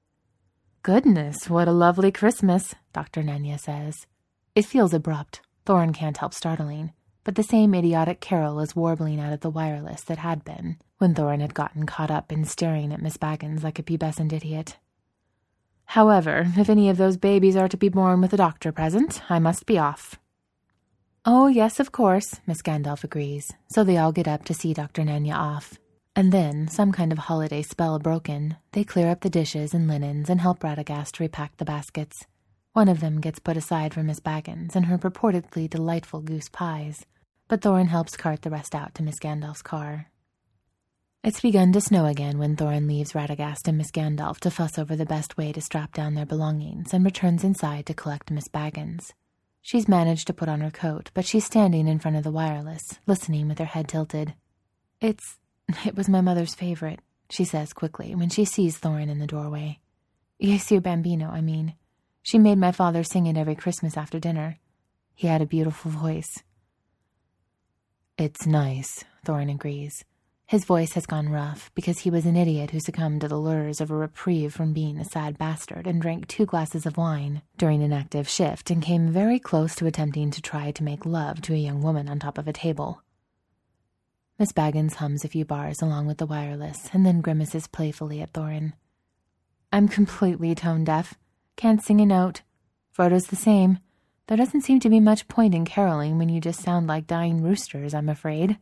Goodness, what a lovely Christmas, Dr. Nenya says. It feels abrupt. Thorin can't help startling, but the same idiotic carol is warbling out of the wireless that had been, when Thorin had gotten caught up in staring at Miss Baggins like a pubescent idiot. However, if any of those babies are to be born with a doctor present, I must be off. Oh, yes, of course, Miss Gandalf agrees, so they all get up to see Dr. Nenya off. And then, some kind of holiday spell broken, they clear up the dishes and linens and help Radagast repack the baskets. One of them gets put aside for Miss Baggins and her purportedly delightful goose pies, but Thorin helps cart the rest out to Miss Gandalf's car. It's begun to snow again when Thorin leaves Radagast and Miss Gandalf to fuss over the best way to strap down their belongings and returns inside to collect Miss Baggins. She's managed to put on her coat, but she's standing in front of the wireless, listening with her head tilted. It was my mother's favorite, she says quickly when she sees Thorin in the doorway. Yesu Bambino, I mean. She made my father sing it every Christmas after dinner. He had a beautiful voice. It's nice, Thorin agrees. His voice has gone rough because he was an idiot who succumbed to the lures of a reprieve from being a sad bastard and drank 2 glasses of wine during an active shift and came very close to attempting to try to make love to a young woman on top of a table. Miss Baggins hums a few bars along with the wireless and then grimaces playfully at Thorin. I'm completely tone deaf. Can't sing a note. Frodo's the same. There doesn't seem to be much point in caroling when you just sound like dying roosters, I'm afraid.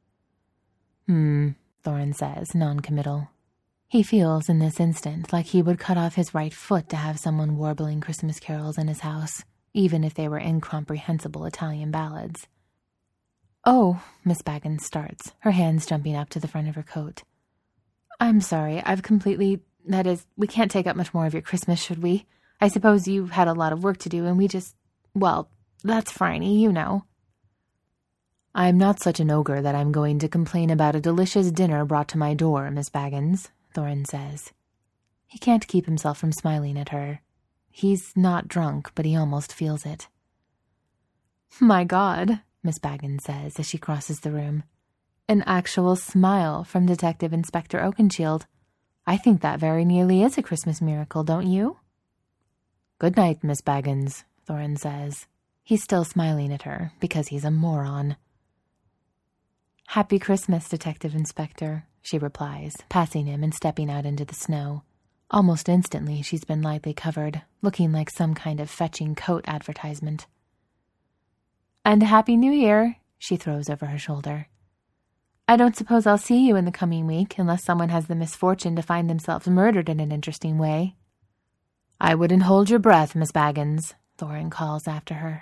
Thorin says, non-committal. He feels in this instant like he would cut off his right foot to have someone warbling Christmas carols in his house, even if they were incomprehensible Italian ballads. Oh, Miss Baggins starts, her hands jumping up to the front of her coat. I'm sorry, that is, we can't take up much more of your Christmas, should we? I suppose you had a lot of work to do and we just, well, that's Phryne, you know. I'm not such an ogre that I'm going to complain about a delicious dinner brought to my door, Miss Baggins, Thorin says. He can't keep himself from smiling at her. He's not drunk, but he almost feels it. My God, Miss Baggins says as she crosses the room. An actual smile from Detective Inspector Oakenshield. I think that very nearly is a Christmas miracle, don't you? Good night, Miss Baggins, Thorin says. He's still smiling at her because he's a moron. Happy Christmas, Detective Inspector, she replies, passing him and stepping out into the snow. Almost instantly, she's been lightly covered, looking like some kind of fetching coat advertisement. And Happy New Year, she throws over her shoulder. I don't suppose I'll see you in the coming week unless someone has the misfortune to find themselves murdered in an interesting way. I wouldn't hold your breath, Miss Baggins, Thorin calls after her.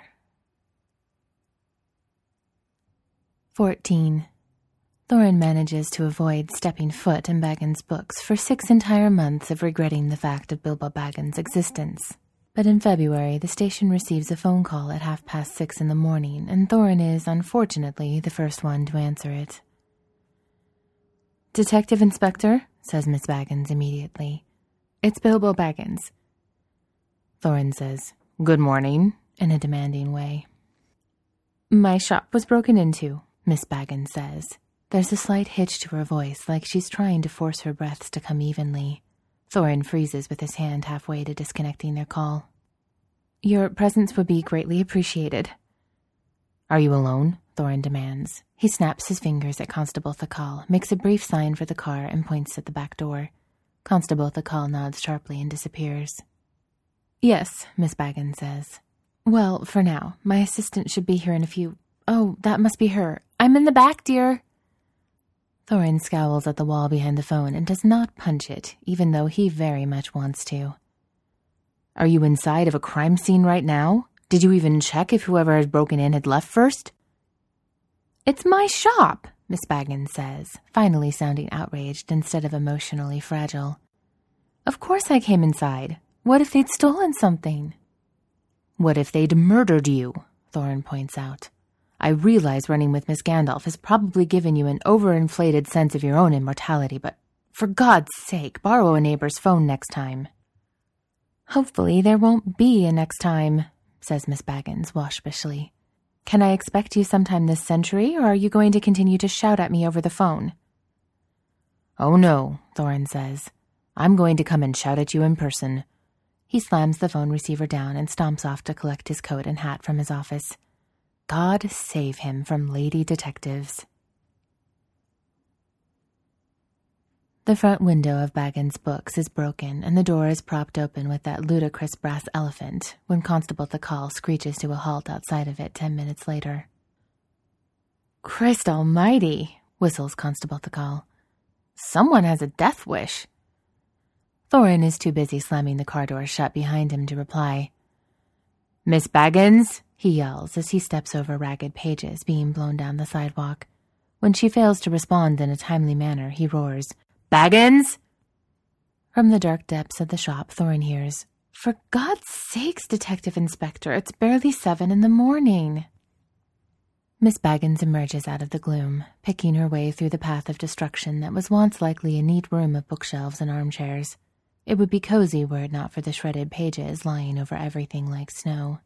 14. Thorin manages to avoid stepping foot in Baggins' books for 6 entire months of regretting the fact of Bilbo Baggins' existence. But in February, the station receives a phone call at 6:30 in the morning, and Thorin is, unfortunately, the first one to answer it. Detective Inspector, says Miss Baggins immediately. It's Bilbo Baggins. Thorin says, Good morning, in a demanding way. My shop was broken into, Miss Baggins says. There's a slight hitch to her voice, like she's trying to force her breaths to come evenly. Thorin freezes with his hand halfway to disconnecting their call. Your presence would be greatly appreciated. Are you alone? Thorin demands. He snaps his fingers at Constable Thakal, makes a brief sign for the car, and points at the back door. Constable Thakal nods sharply and disappears. Yes, Miss Baggins says. Well, for now. My assistant should be here in a few... Oh, that must be her. I'm in the back, dear. Thorin scowls at the wall behind the phone and does not punch it, even though he very much wants to. Are you inside of a crime scene right now? Did you even check if whoever had broken in had left first? It's my shop, Miss Baggins says, finally sounding outraged instead of emotionally fragile. Of course I came inside. What if they'd stolen something? What if they'd murdered you? Thorin points out. I realize running with Miss Gandalf has probably given you an overinflated sense of your own immortality, but for God's sake, borrow a neighbor's phone next time. Hopefully there won't be a next time, says Miss Baggins waspishly. Can I expect you sometime this century, or are you going to continue to shout at me over the phone? Oh no, Thorin says. I'm going to come and shout at you in person. He slams the phone receiver down and stomps off to collect his coat and hat from his office. God save him from lady detectives. The front window of Baggins' books is broken, and the door is propped open with that ludicrous brass elephant when Constable Thakal screeches to a halt outside of it 10 minutes later. Christ almighty, whistles Constable Thakal. Someone has a death wish. Thorin is too busy slamming the car door shut behind him to reply. Miss Baggins, he yells as he steps over ragged pages being blown down the sidewalk. When she fails to respond in a timely manner, he roars, Baggins! From the dark depths of the shop, Thorin hears, For God's sakes, Detective Inspector, it's barely 7 a.m. Miss Baggins emerges out of the gloom, picking her way through the path of destruction that was once likely a neat room of bookshelves and armchairs. It would be cozy were it not for the shredded pages lying over everything like snow.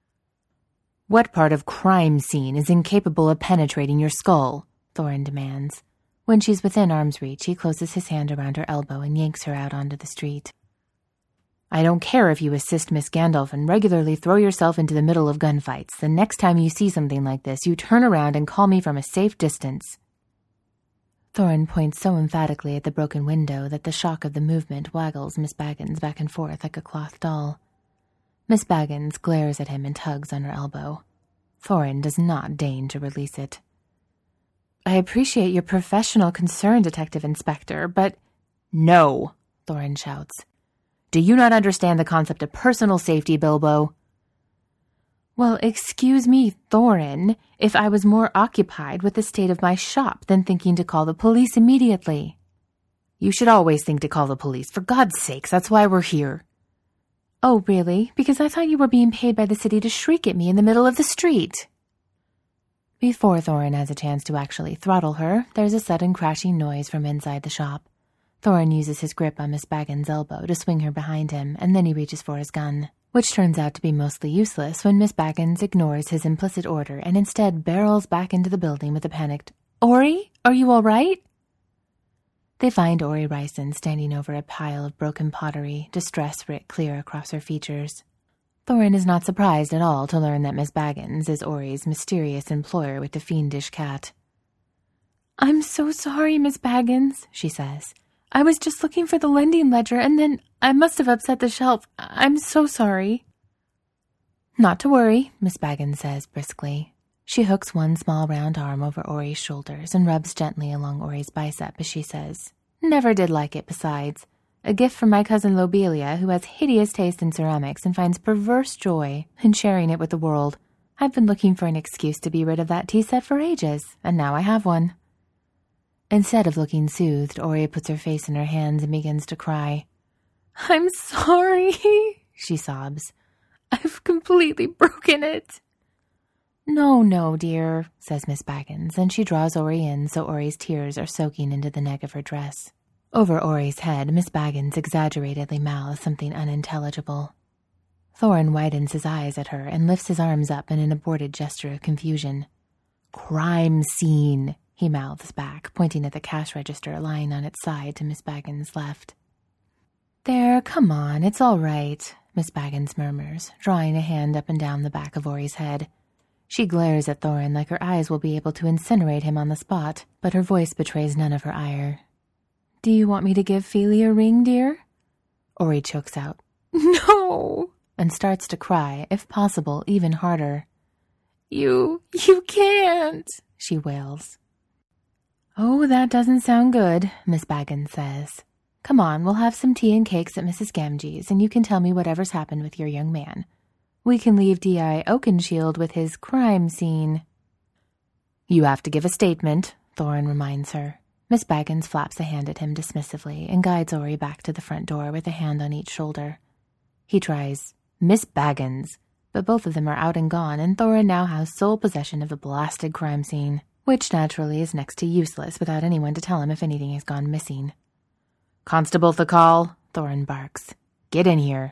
What part of crime scene is incapable of penetrating your skull? Thorin demands. When she's within arm's reach, he closes his hand around her elbow and yanks her out onto the street. I don't care if you assist Miss Gandalf and regularly throw yourself into the middle of gunfights. The next time you see something like this, you turn around and call me from a safe distance. Thorin points so emphatically at the broken window that the shock of the movement waggles Miss Baggins back and forth like a cloth doll. Miss Baggins glares at him and tugs on her elbow. Thorin does not deign to release it. I appreciate your professional concern, Detective Inspector, but... No, Thorin shouts. Do you not understand the concept of personal safety, Bilbo? Well, excuse me, Thorin, if I was more occupied with the state of my shop than thinking to call the police immediately. You should always think to call the police, for God's sakes, that's why we're here. Oh, really? Because I thought you were being paid by the city to shriek at me in the middle of the street. Before Thorin has a chance to actually throttle her, there's a sudden crashing noise from inside the shop. Thorin uses his grip on Miss Baggins' elbow to swing her behind him, and then he reaches for his gun, which turns out to be mostly useless when Miss Baggins ignores his implicit order and instead barrels back into the building with a panicked, Ori, are you all right? They find Ori Ryson standing over a pile of broken pottery, distress writ clear across her features. Thorin is not surprised at all to learn that Miss Baggins is Ori's mysterious employer with the fiendish cat. I'm so sorry, Miss Baggins, she says. I was just looking for the lending ledger, and then I must have upset the shelf. I'm so sorry. Not to worry, Miss Baggins says briskly. She hooks one small round arm over Ori's shoulders and rubs gently along Ori's bicep as she says, Never did like it besides. A gift from my cousin Lobelia, who has hideous taste in ceramics and finds perverse joy in sharing it with the world. I've been looking for an excuse to be rid of that tea set for ages, and now I have one. Instead of looking soothed, Ori puts her face in her hands and begins to cry. I'm sorry, she sobs. I've completely broken it. No, dear, says Miss Baggins, and she draws Ori in so Ori's tears are soaking into the neck of her dress. Over Ori's head, Miss Baggins exaggeratedly mouths something unintelligible. Thorin widens his eyes at her and lifts his arms up in an aborted gesture of confusion. Crime scene, he mouths back, pointing at the cash register lying on its side to Miss Baggins' left. There, come on, it's all right, Miss Baggins murmurs, drawing a hand up and down the back of Ori's head. She glares at Thorin like her eyes will be able to incinerate him on the spot, but her voice betrays none of her ire. "Do you want me to give Fili a ring, dear?" Ori chokes out, "No!" and starts to cry, if possible, even harder. You can't," she wails. "Oh, that doesn't sound good," Miss Baggins says. "Come on, we'll have some tea and cakes at Mrs. Gamgee's, and you can tell me whatever's happened with your young man. We can leave D.I. Oakenshield with his crime scene." "You have to give a statement," Thorin reminds her. Miss Baggins flaps a hand at him dismissively and guides Ori back to the front door with a hand on each shoulder. He tries, "Miss Baggins," but both of them are out and gone, and Thorin now has sole possession of the blasted crime scene, which naturally is next to useless without anyone to tell him if anything has gone missing. "Constable Thakal," Thorin barks. "Get in here."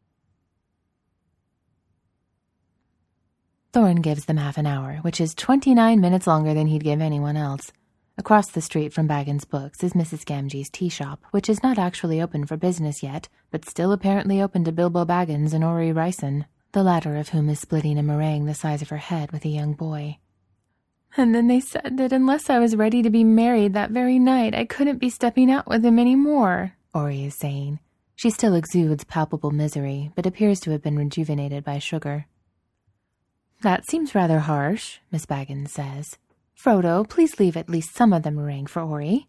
Thorin gives them half an hour, which is 29 minutes longer than he'd give anyone else. Across the street from Baggins' Books is Mrs. Gamgee's tea shop, which is not actually open for business yet, but still apparently open to Bilbo Baggins and Ori Ryson, the latter of whom is splitting a meringue the size of her head with a young boy. "And then they said that unless I was ready to be married that very night, I couldn't be stepping out with him any more," Ori is saying. She still exudes palpable misery, but appears to have been rejuvenated by sugar. "That seems rather harsh," Miss Baggins says. "Frodo, please leave at least some of the meringue for Ori."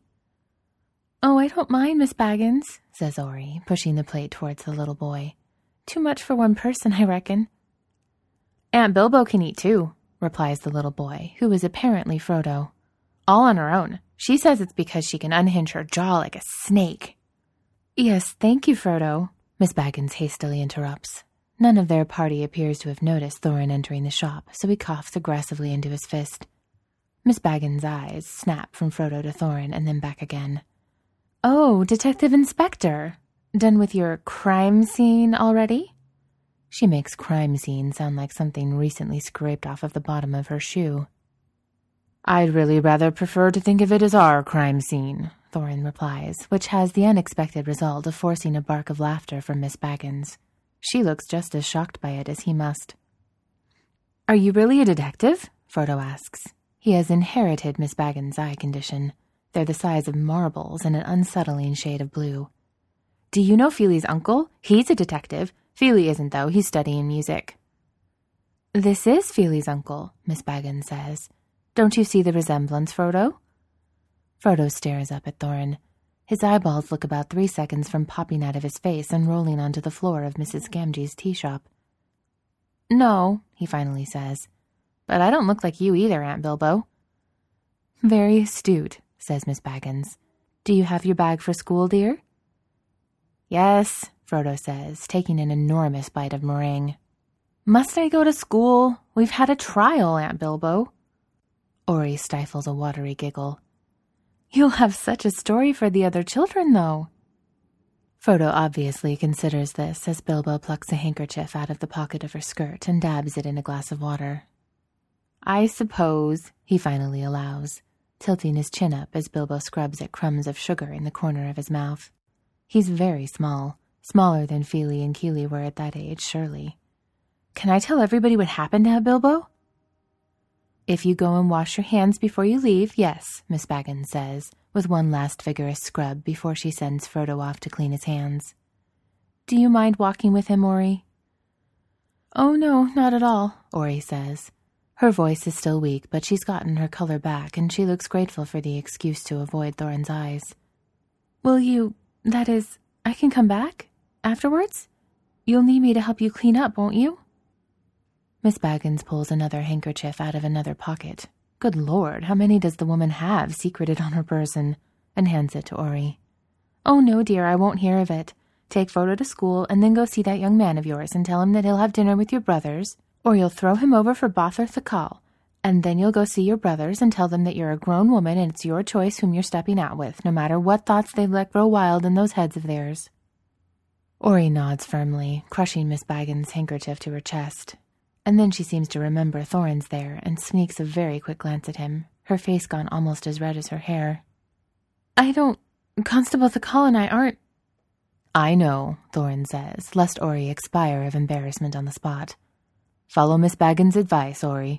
"Oh, I don't mind, Miss Baggins," says Ori, pushing the plate towards the little boy. "Too much for one person, I reckon." "Aunt Bilbo can eat too," replies the little boy, who is apparently Frodo. "All on her own. She says it's because she can unhinge her jaw like a snake." "Yes, thank you, Frodo," Miss Baggins hastily interrupts. None of their party appears to have noticed Thorin entering the shop, so he coughs aggressively into his fist. Miss Baggins' eyes snap from Frodo to Thorin and then back again. "Oh, Detective Inspector! Done with your crime scene already?" She makes crime scene sound like something recently scraped off of the bottom of her shoe. "I'd really rather prefer to think of it as our crime scene," Thorin replies, which has the unexpected result of forcing a bark of laughter from Miss Baggins. She looks just as shocked by it as he must. "Are you really a detective?" Frodo asks. He has inherited Miss Baggins' eye condition. They're the size of marbles in an unsettling shade of blue. "Do you know Fili's uncle? He's a detective. Fili isn't, though. He's studying music." "This is Fili's uncle," Miss Baggins says. "Don't you see the resemblance, Frodo?" Frodo stares up at Thorin. His eyeballs look about 3 seconds from popping out of his face and rolling onto the floor of Mrs. Gamgee's tea shop. "No," he finally says. "But I don't look like you either, Aunt Bilbo." "Very astute," says Miss Baggins. "Do you have your bag for school, dear?" "Yes," Frodo says, taking an enormous bite of meringue. "Must I go to school? We've had a trial, Aunt Bilbo." Ori stifles a watery giggle. "You'll have such a story for the other children, though." Frodo obviously considers this as Bilbo plucks a handkerchief out of the pocket of her skirt and dabs it in a glass of water. "I suppose," he finally allows, tilting his chin up as Bilbo scrubs at crumbs of sugar in the corner of his mouth. He's very small, smaller than Fili and Kili were at that age, surely. "Can I tell everybody what happened, Aunt Bilbo?" "If you go and wash your hands before you leave, yes," Miss Baggins says, with one last vigorous scrub before she sends Frodo off to clean his hands. "Do you mind walking with him, Ori?" "Oh, no, not at all," Ori says. Her voice is still weak, but she's gotten her color back, and she looks grateful for the excuse to avoid Thorin's eyes. "Will you, that is, I can come back? Afterwards? You'll need me to help you clean up, won't you?" Miss Baggins pulls another handkerchief out of another pocket. Good Lord, how many does the woman have secreted on her person? And hands it to Ori. "Oh, no, dear, I won't hear of it. Take Frodo to school, and then go see that young man of yours and tell him that he'll have dinner with your brothers, or you'll throw him over for Bother Thakal, and then you'll go see your brothers and tell them that you're a grown woman and it's your choice whom you're stepping out with, no matter what thoughts they've let grow wild in those heads of theirs." Ori nods firmly, crushing Miss Baggins' handkerchief to her chest. And then she seems to remember Thorin's there and sneaks a very quick glance at him, her face gone almost as red as her hair. Constable Thakal and I aren't..." I know, Thorin says, lest Ori expire of embarrassment on the spot. Follow Miss Baggins' advice, Ori.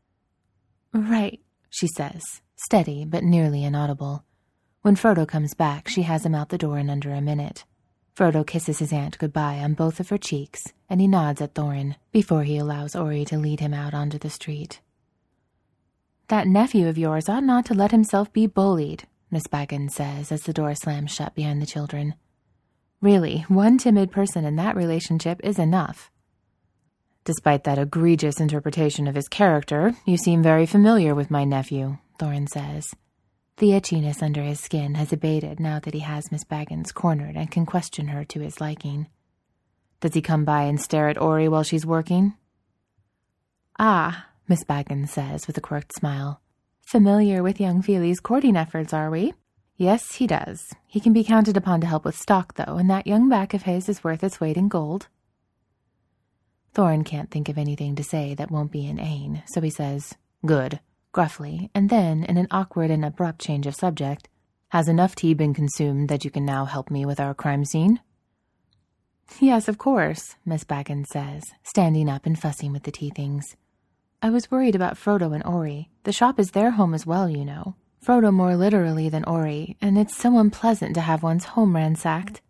Right, she says, steady but nearly inaudible. When Frodo comes back, she has him out the door in under a minute. Frodo kisses his aunt goodbye on both of her cheeks, and he nods at Thorin before he allows Ori to lead him out onto the street. That nephew of yours ought not to let himself be bullied, Miss Baggins says as the door slams shut behind the children. Really, one timid person in that relationship is enough. Despite that egregious interpretation of his character, you seem very familiar with my nephew, Thorin says. The itchiness under his skin has abated now that he has Miss Baggins cornered and can question her to his liking. Does he come by and stare at Ori while she's working? Ah, Miss Baggins says with a quirked smile. Familiar with young Feely's courting efforts, are we? Yes, he does. He can be counted upon to help with stock, though, and that young back of his is worth its weight in gold. Thorin can't think of anything to say that won't be inane, so he says, Good, gruffly, and then, in an awkward and abrupt change of subject, Has enough tea been consumed that you can now help me with our crime scene? Yes, of course, Miss Baggins says, standing up and fussing with the tea things. I was worried about Frodo and Ori. The shop is their home as well, you know. Frodo more literally than Ori, and it's so unpleasant to have one's home ransacked.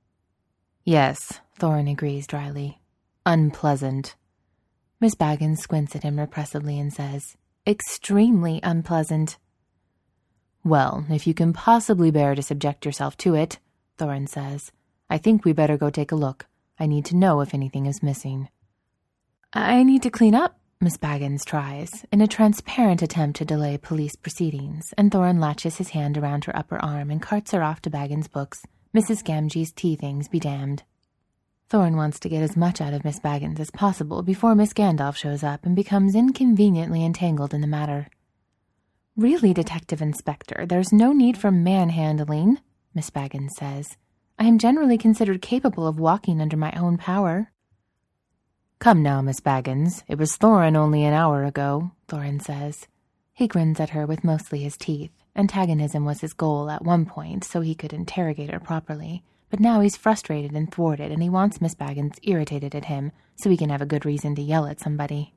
Yes, Thorin agrees dryly. Unpleasant. Miss Baggins squints at him repressively and says, Extremely unpleasant. Well, if you can possibly bear to subject yourself to it, Thorin says, I think we better go take a look. I need to know if anything is missing. I need to clean up, Miss Baggins tries, in a transparent attempt to delay police proceedings, and Thorin latches his hand around her upper arm and carts her off to Baggins' books. Mrs. Gamgee's tea things be damned. Thorin wants to get as much out of Miss Baggins as possible before Miss Gandalf shows up and becomes inconveniently entangled in the matter. Really, Detective Inspector, there's no need for manhandling, Miss Baggins says. I am generally considered capable of walking under my own power. Come now, Miss Baggins. It was Thorin only an hour ago, Thorin says. He grins at her with mostly his teeth. Antagonism was his goal at one point, so he could interrogate her properly. But now he's frustrated and thwarted, and he wants Miss Baggins irritated at him, so he can have a good reason to yell at somebody.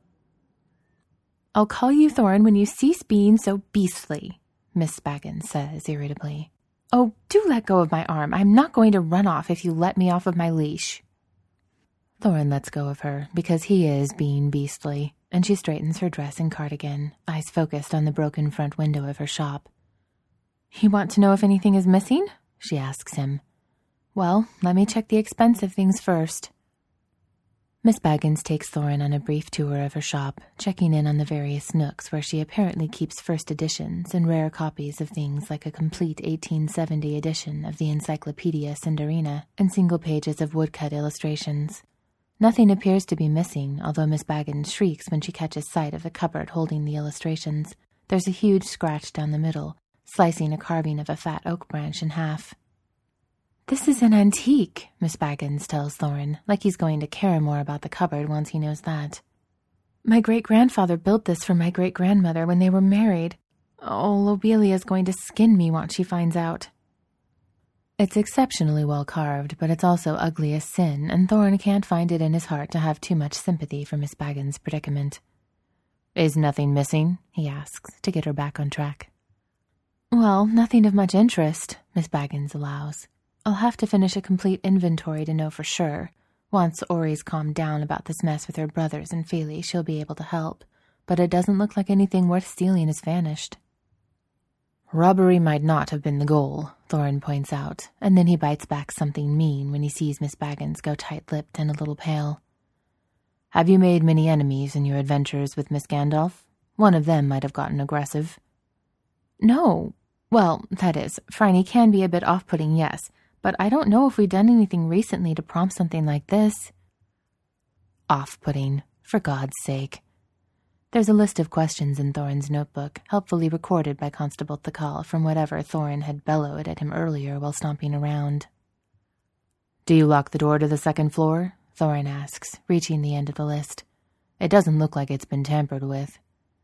I'll call you Thorin when you cease being so beastly, Miss Baggins says irritably. Oh, do let go of my arm. I'm not going to run off if you let me off of my leash. Thorin lets go of her because he is being beastly, and she straightens her dress and cardigan, eyes focused on the broken front window of her shop. You want to know if anything is missing? She asks him. Well, let me check the expensive things first. Miss Baggins takes Thorin on a brief tour of her shop, checking in on the various nooks where she apparently keeps first editions and rare copies of things like a complete 1870 edition of the Encyclopedia Cinderina and single pages of woodcut illustrations. Nothing appears to be missing, although Miss Baggins shrieks when she catches sight of the cupboard holding the illustrations. There's a huge scratch down the middle, slicing a carving of a fat oak branch in half. This is an antique, Miss Baggins tells Thorin, like he's going to care more about the cupboard once he knows that. My great-grandfather built this for my great-grandmother when they were married. Oh, Lobelia's going to skin me once she finds out. It's exceptionally well carved, but it's also ugly as sin, and Thorin can't find it in his heart to have too much sympathy for Miss Baggins' predicament. Is nothing missing? He asks, to get her back on track. Well, nothing of much interest, Miss Baggins allows. I'll have to finish a complete inventory to know for sure. Once Ori's calmed down about this mess with her brothers and Feely, she'll be able to help. But it doesn't look like anything worth stealing has vanished. Robbery might not have been the goal, Thorin points out, and then he bites back something mean when he sees Miss Baggins go tight-lipped and a little pale. Have you made many enemies in your adventures with Miss Gandalf? One of them might have gotten aggressive. No. Well, that is, Phryne can be a bit off-putting, yes, but I don't know if we've done anything recently to prompt something like this. Off-putting, for God's sake. There's a list of questions in Thorin's notebook, helpfully recorded by Constable Thakal from whatever Thorin had bellowed at him earlier while stomping around. Do you lock the door to the second floor? Thorin asks, reaching the end of the list. It doesn't look like it's been tampered with.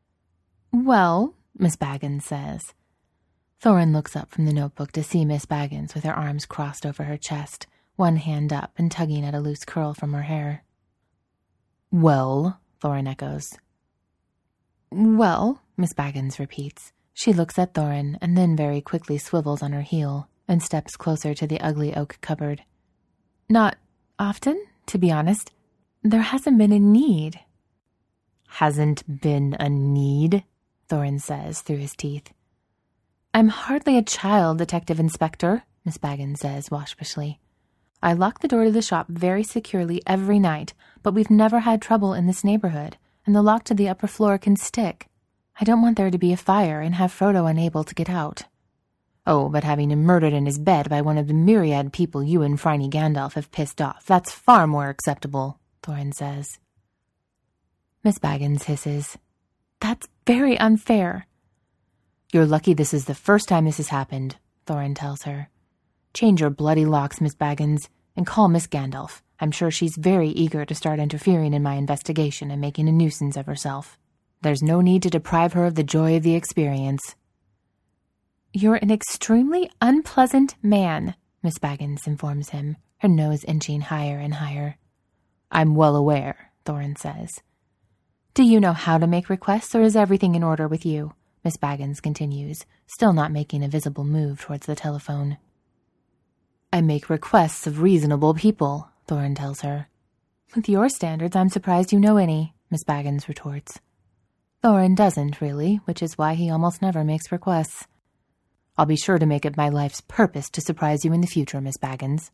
Well, Miss Baggins says. Thorin looks up from the notebook to see Miss Baggins with her arms crossed over her chest, one hand up and tugging at a loose curl from her hair. "Well?" Thorin echoes. "Well," Miss Baggins repeats. She looks at Thorin and then very quickly swivels on her heel and steps closer to the ugly oak cupboard. "Not often, to be honest. There hasn't been a need." "Hasn't been a need?" Thorin says through his teeth. "I'm hardly a child, Detective Inspector," Miss Baggins says waspishly. "I lock the door to the shop very securely every night, but we've never had trouble in this neighborhood, and the lock to the upper floor can stick. I don't want there to be a fire and have Frodo unable to get out." "Oh, but having him murdered in his bed by one of the myriad people you and Phryne Gandalf have pissed off, that's far more acceptable," Thorin says. Miss Baggins hisses. "That's very unfair." "You're lucky this is the first time this has happened," Thorin tells her. "Change your bloody locks, Miss Baggins, and call Miss Gandalf. I'm sure she's very eager to start interfering in my investigation and making a nuisance of herself. There's no need to deprive her of the joy of the experience." "You're an extremely unpleasant man," Miss Baggins informs him, her nose inching higher and higher. "I'm well aware," Thorin says. "Do you know how to make requests, or is everything in order with you?" Miss Baggins continues, still not making a visible move towards the telephone. "I make requests of reasonable people," Thorin tells her. "With your standards, I'm surprised you know any," Miss Baggins retorts. Thorin doesn't, really, which is why he almost never makes requests. "I'll be sure to make it my life's purpose to surprise you in the future, Miss Baggins."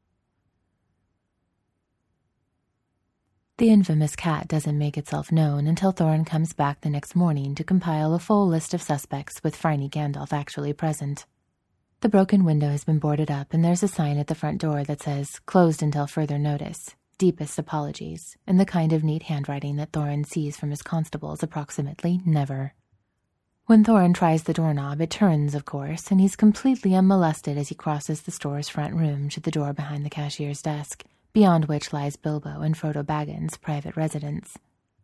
The infamous cat doesn't make itself known until Thorin comes back the next morning to compile a full list of suspects with Phryne Gandalf actually present. The broken window has been boarded up, and there's a sign at the front door that says, "Closed until further notice. Deepest apologies," in the kind of neat handwriting that Thorin sees from his constables approximately never. When Thorin tries the doorknob, it turns, of course, and he's completely unmolested as he crosses the store's front room to the door behind the cashier's desk, beyond which lies Bilbo and Frodo Baggins' private residence.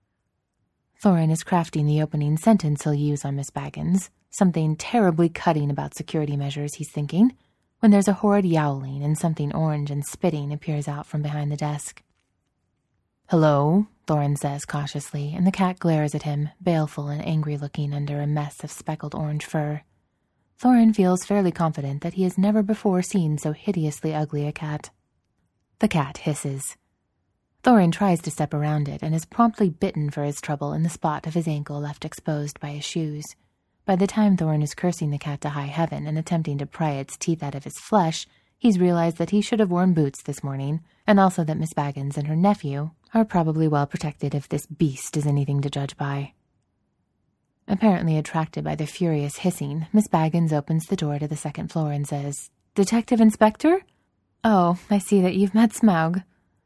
Thorin is crafting the opening sentence he'll use on Miss Baggins, something terribly cutting about security measures, he's thinking, when there's a horrid yowling and something orange and spitting appears out from behind the desk. "Hello," Thorin says cautiously, and the cat glares at him, baleful and angry-looking under a mess of speckled orange fur. Thorin feels fairly confident that he has never before seen so hideously ugly a cat. The cat hisses. Thorin tries to step around it and is promptly bitten for his trouble in the spot of his ankle left exposed by his shoes. By the time Thorin is cursing the cat to high heaven and attempting to pry its teeth out of his flesh, he's realized that he should have worn boots this morning, and also that Miss Baggins and her nephew are probably well protected if this beast is anything to judge by. Apparently attracted by the furious hissing, Miss Baggins opens the door to the second floor and says, "Detective Inspector? Oh, I see that you've met Smaug."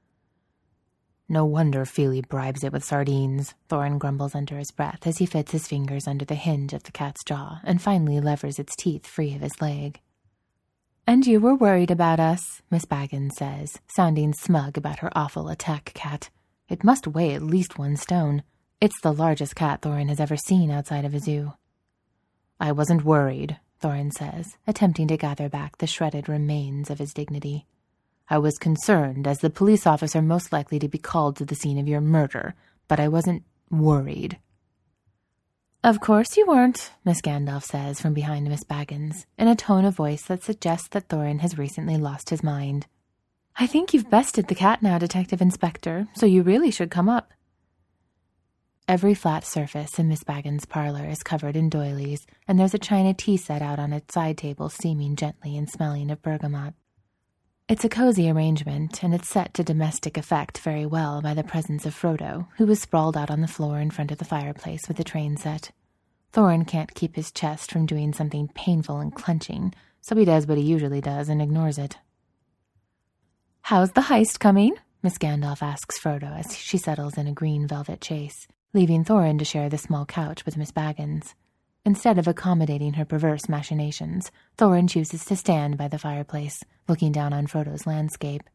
"No wonder Feely bribes it with sardines," Thorin grumbles under his breath as he fits his fingers under the hinge of the cat's jaw and finally levers its teeth free of his leg. "And you were worried about us," Miss Baggins says, sounding smug about her awful attack cat. It must weigh at least 1 stone. It's the largest cat Thorin has ever seen outside of a zoo. "I wasn't worried," Thorin says, attempting to gather back the shredded remains of his dignity. "I was concerned as the police officer most likely to be called to the scene of your murder, but I wasn't worried." "Of course you weren't," Miss Gandalf says from behind Miss Baggins, in a tone of voice that suggests that Thorin has recently lost his mind. "I think you've bested the cat now, Detective Inspector, so you really should come up." Every flat surface in Miss Baggins' parlor is covered in doilies, and there's a china tea set out on its side table steaming gently and smelling of bergamot. It's a cozy arrangement, and it's set to domestic effect very well by the presence of Frodo, who is sprawled out on the floor in front of the fireplace with the train set. Thorin can't keep his chest from doing something painful and clenching, so he does what he usually does and ignores it. "How's the heist coming?" Miss Gandalf asks Frodo as she settles in a green velvet chaise, leaving Thorin to share the small couch with Miss Baggins. Instead of accommodating her perverse machinations, Thorin chooses to stand by the fireplace, looking down on Frodo's landscape.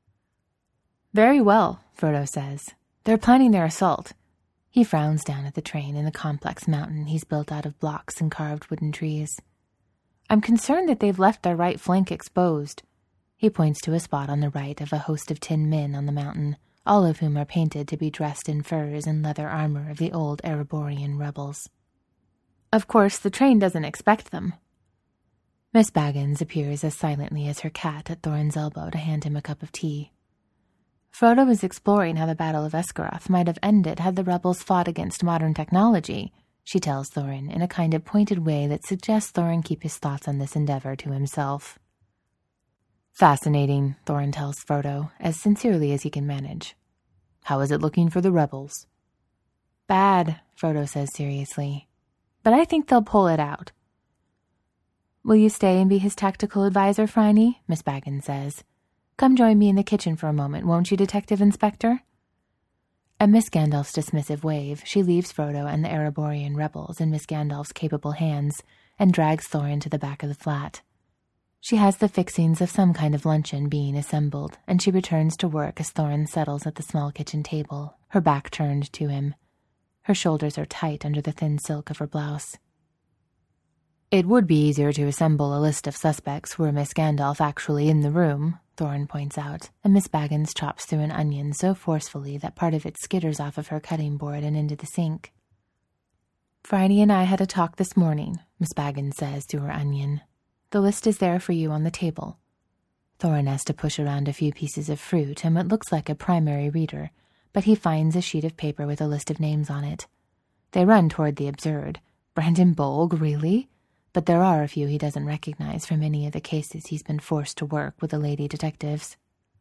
"Very well," Frodo says. "They're planning their assault." He frowns down at the train and the complex mountain he's built out of blocks and carved wooden trees. "I'm concerned that they've left their right flank exposed." He points to a spot on the right of a host of tin men on the mountain, all of whom are painted to be dressed in furs and leather armor of the old Ereborian rebels. Of course, the train doesn't expect them. Miss Baggins appears as silently as her cat at Thorin's elbow to hand him a cup of tea. Frodo was exploring how the Battle of Esgaroth might have ended had the rebels fought against modern technology, she tells Thorin in a kind of pointed way that suggests Thorin keep his thoughts on this endeavor to himself. Fascinating, Thorin tells Frodo, as sincerely as he can manage. How is it looking for the rebels? Bad, Frodo says seriously. But I think they'll pull it out. Will you stay and be his tactical advisor, Phryne? Miss Baggins says. Come join me in the kitchen for a moment, won't you, Detective Inspector? At Miss Gandalf's dismissive wave, she leaves Frodo and the Ereborian rebels in Miss Gandalf's capable hands and drags Thorin to the back of the flat. She has the fixings of some kind of luncheon being assembled, and she returns to work as Thorin settles at the small kitchen table, her back turned to him. Her shoulders are tight under the thin silk of her blouse. It would be easier to assemble a list of suspects were Miss Gandalf actually in the room, Thorin points out, and Miss Baggins chops through an onion so forcefully that part of it skitters off of her cutting board and into the sink. Phryne and I had a talk this morning, Miss Baggins says to her onion. The list is there for you on the table. Thorin has to push around a few pieces of fruit and what looks like a primary reader, but he finds a sheet of paper with a list of names on it. They run toward the absurd. Brandon Bolg, really? But there are a few he doesn't recognize from any of the cases he's been forced to work with the lady detectives.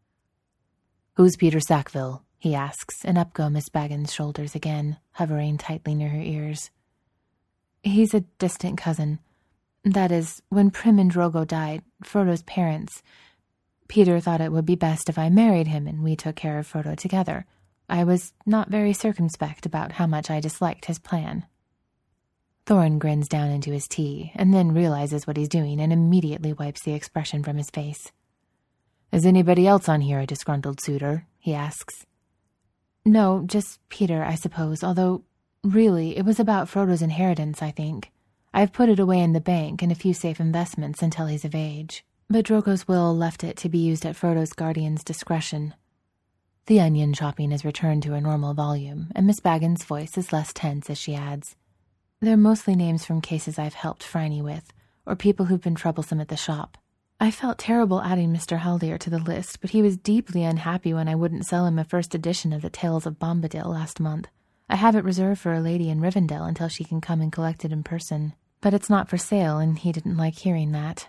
Who's Peter Sackville? He asks, and up go Miss Baggins' shoulders again, hovering tightly near her ears. He's a distant cousin. That is, when Prim and Drogo died, Frodo's parents, Peter thought it would be best if I married him and we took care of Frodo together. I was not very circumspect about how much I disliked his plan. Thorin grins down into his tea, and then realizes what he's doing and immediately wipes the expression from his face. Is anybody else on here a disgruntled suitor? He asks. No, just Peter, I suppose, although, really, it was about Frodo's inheritance, I think. I've put it away in the bank and a few safe investments until he's of age, but Drogo's will left it to be used at Frodo's guardian's discretion. The onion chopping is returned to a normal volume, and Miss Baggins' voice is less tense as she adds, They're mostly names from cases I've helped Phryne with, or people who've been troublesome at the shop. I felt terrible adding Mr. Haldir to the list, but he was deeply unhappy when I wouldn't sell him a first edition of the Tales of Bombadil last month. I have it reserved for a lady in Rivendell until she can come and collect it in person, but it's not for sale, and he didn't like hearing that.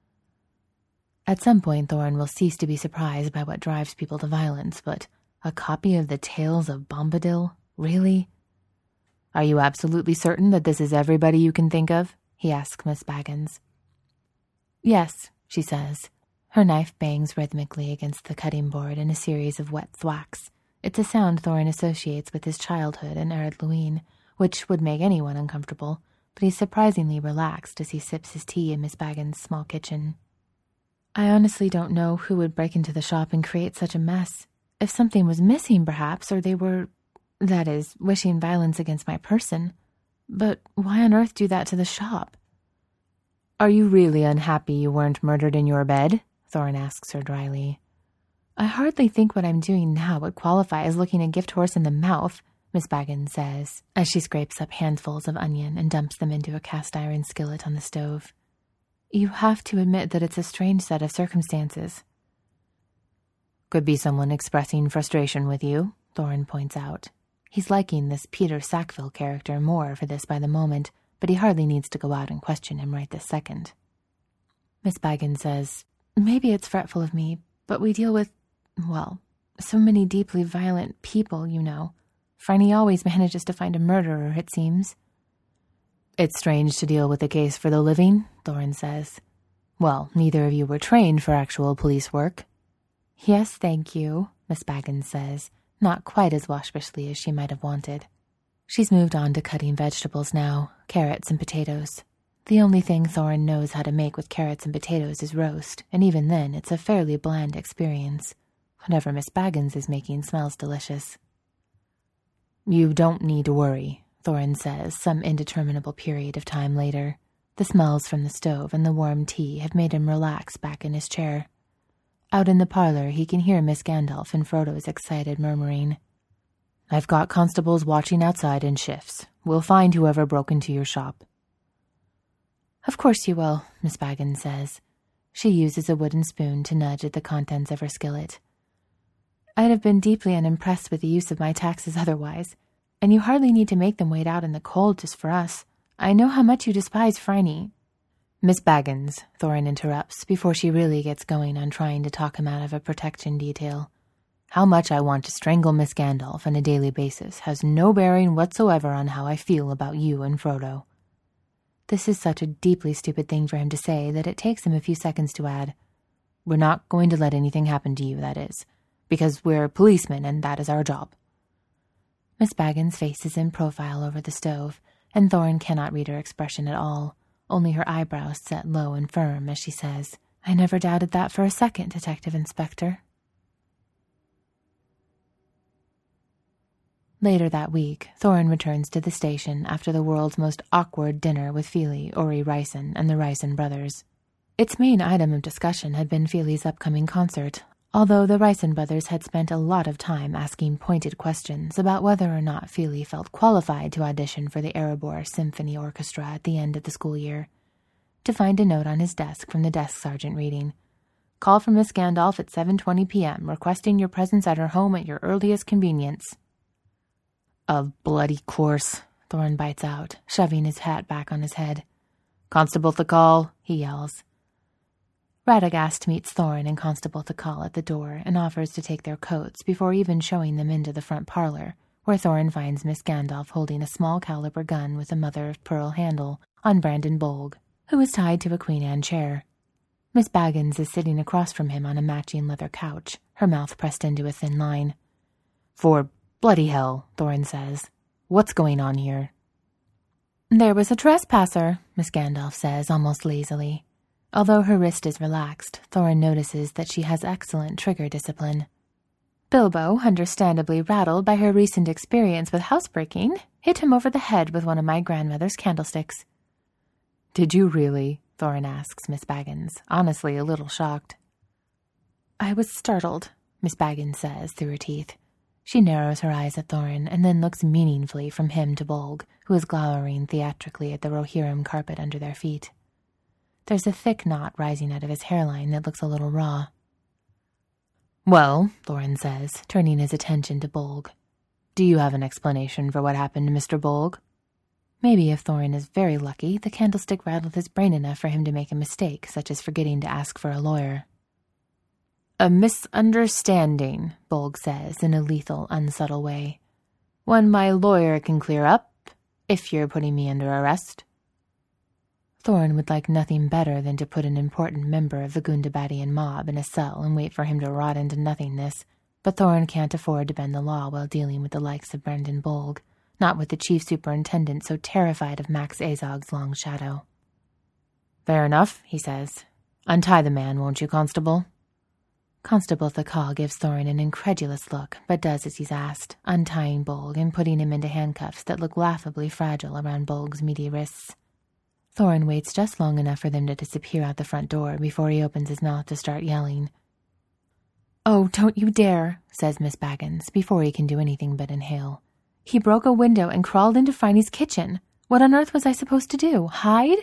At some point, Thorin will cease to be surprised by what drives people to violence, but a copy of the Tales of Bombadil? Really? Are you absolutely certain that this is everybody you can think of? He asks Miss Baggins. Yes, she says. Her knife bangs rhythmically against the cutting board in a series of wet thwacks. It's a sound Thorin associates with his childhood in Ered Luin, which would make anyone uncomfortable, but he's surprisingly relaxed as he sips his tea in Miss Baggins' small kitchen. I honestly don't know who would break into the shop and create such a mess. If something was missing, perhaps, or they were, that is, wishing violence against my person. But why on earth do that to the shop? Are you really unhappy you weren't murdered in your bed? Thorin asks her dryly. I hardly think what I'm doing now would qualify as looking a gift horse in the mouth, Miss Baggins says, as she scrapes up handfuls of onion and dumps them into a cast-iron skillet on the stove. You have to admit that it's a strange set of circumstances. Could be someone expressing frustration with you, Thorin points out. He's liking this Peter Sackville character more for this by the moment, but he hardly needs to go out and question him right this second. Miss Baggins says, Maybe it's fretful of me, but we deal with, well, so many deeply violent people, you know. Phryne always manages to find a murderer, it seems. It's strange to deal with a case for the living, Thorin says. Well, neither of you were trained for actual police work. Yes, thank you, Miss Baggins says, not quite as waspishly as she might have wanted. She's moved on to cutting vegetables now, carrots and potatoes. The only thing Thorin knows how to make with carrots and potatoes is roast, and even then it's a fairly bland experience. Whatever Miss Baggins is making smells delicious. You don't need to worry, Thorin says some indeterminable period of time later. The smells from the stove and the warm tea have made him relax back in his chair. Out in the parlor, he can hear Miss Gandalf and Frodo's excited murmuring. "I've got constables watching outside in shifts. We'll find whoever broke into your shop." "Of course you will," Miss Baggins says. She uses a wooden spoon to nudge at the contents of her skillet. "I'd have been deeply unimpressed with the use of my taxes otherwise, and you hardly need to make them wait out in the cold just for us. I know how much you despise Phryne." "Miss Baggins," Thorin interrupts before she really gets going on trying to talk him out of a protection detail. "How much I want to strangle Miss Gandalf on a daily basis has no bearing whatsoever on how I feel about you and Frodo." This is such a deeply stupid thing for him to say that it takes him a few seconds to add, "We're not going to let anything happen to you, that is, because we're policemen and that is our job." Miss Baggins' face is in profile over the stove, and Thorin cannot read her expression at all, only her eyebrows set low and firm as she says, "I never doubted that for a second, Detective Inspector." Later that week, Thorin returns to the station after the world's most awkward dinner with Fili, Ori Ryson, and the Ryson brothers. Its main item of discussion had been Fili's upcoming concert, although the Ryson brothers had spent a lot of time asking pointed questions about whether or not Fili felt qualified to audition for the Erebor Symphony Orchestra at the end of the school year, to find a note on his desk from the desk sergeant reading, "Call from Miss Gandalf at 7:20 p.m., requesting your presence at her home at your earliest convenience." "Of bloody course," Thorin bites out, shoving his hat back on his head. "Constable Thakal," he yells. Radagast meets Thorin and Constable Thakal at the door and offers to take their coats before even showing them into the front parlor, where Thorin finds Miss Gandalf holding a small caliber gun with a mother-of-pearl handle on Brandon Bolg, who is tied to a Queen Anne chair. Miss Baggins is sitting across from him on a matching leather couch, her mouth pressed into a thin line. "For bloody hell," Thorin says. "What's going on here?" "There was a trespasser," Miss Gandalf says almost lazily. Although her wrist is relaxed, Thorin notices that she has excellent trigger discipline. "Bilbo, understandably rattled by her recent experience with housebreaking, hit him over the head with one of my grandmother's candlesticks." "Did you really?" Thorin asks Miss Baggins, honestly a little shocked. "I was startled," Miss Baggins says through her teeth. She narrows her eyes at Thorin and then looks meaningfully from him to Bolg, who is glowering theatrically at the Rohirrim carpet under their feet. There's a thick knot rising out of his hairline that looks a little raw. "Well," Thorin says, turning his attention to Bolg, "do you have an explanation for what happened to Mr. Bolg?" Maybe if Thorin is very lucky, the candlestick rattled his brain enough for him to make a mistake, such as forgetting to ask for a lawyer. "A misunderstanding," Bolg says in a lethal, unsubtle way. "One my lawyer can clear up, if you're putting me under arrest." Thorin would like nothing better than to put an important member of the Gundabadian mob in a cell and wait for him to rot into nothingness, but Thorin can't afford to bend the law while dealing with the likes of Brandon Bolg, not with the chief superintendent so terrified of Max Azog's long shadow. "Fair enough," he says. "Untie the man, won't you, Constable?" Constable Thakal gives Thorin an incredulous look, but does as he's asked, untying Bolg and putting him into handcuffs that look laughably fragile around Bolg's meaty wrists. Thorin waits just long enough for them to disappear out the front door before he opens his mouth to start yelling. "Oh, don't you dare," says Miss Baggins, before he can do anything but inhale. "He broke a window and crawled into Phryne's kitchen. What on earth was I supposed to do? Hide?"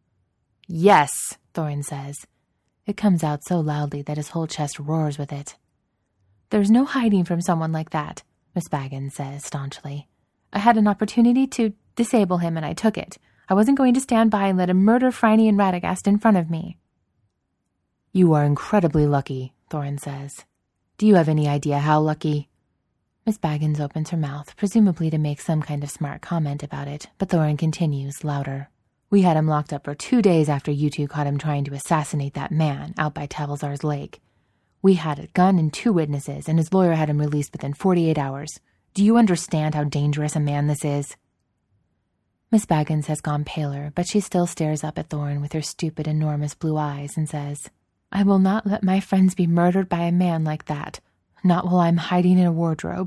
"Yes," Thorin says. It comes out so loudly that his whole chest roars with it. "There's no hiding from someone like that," Miss Baggins says staunchly. "I had an opportunity to disable him and I took it. I wasn't going to stand by and let him murder Phryne and Radagast in front of me." "You are incredibly lucky," Thorin says. "Do you have any idea how lucky?" Miss Baggins opens her mouth, presumably to make some kind of smart comment about it, but Thorin continues, louder. "We had him locked up for 2 days after you two caught him trying to assassinate that man out by Tavilzar's Lake. We had a gun and 2 witnesses, and his lawyer had him released within 48 hours. Do you understand how dangerous a man this is?" Miss Baggins has gone paler, but she still stares up at Thorin with her stupid, enormous blue eyes and says, "I will not let my friends be murdered by a man like that. Not while I'm hiding in a wardrobe."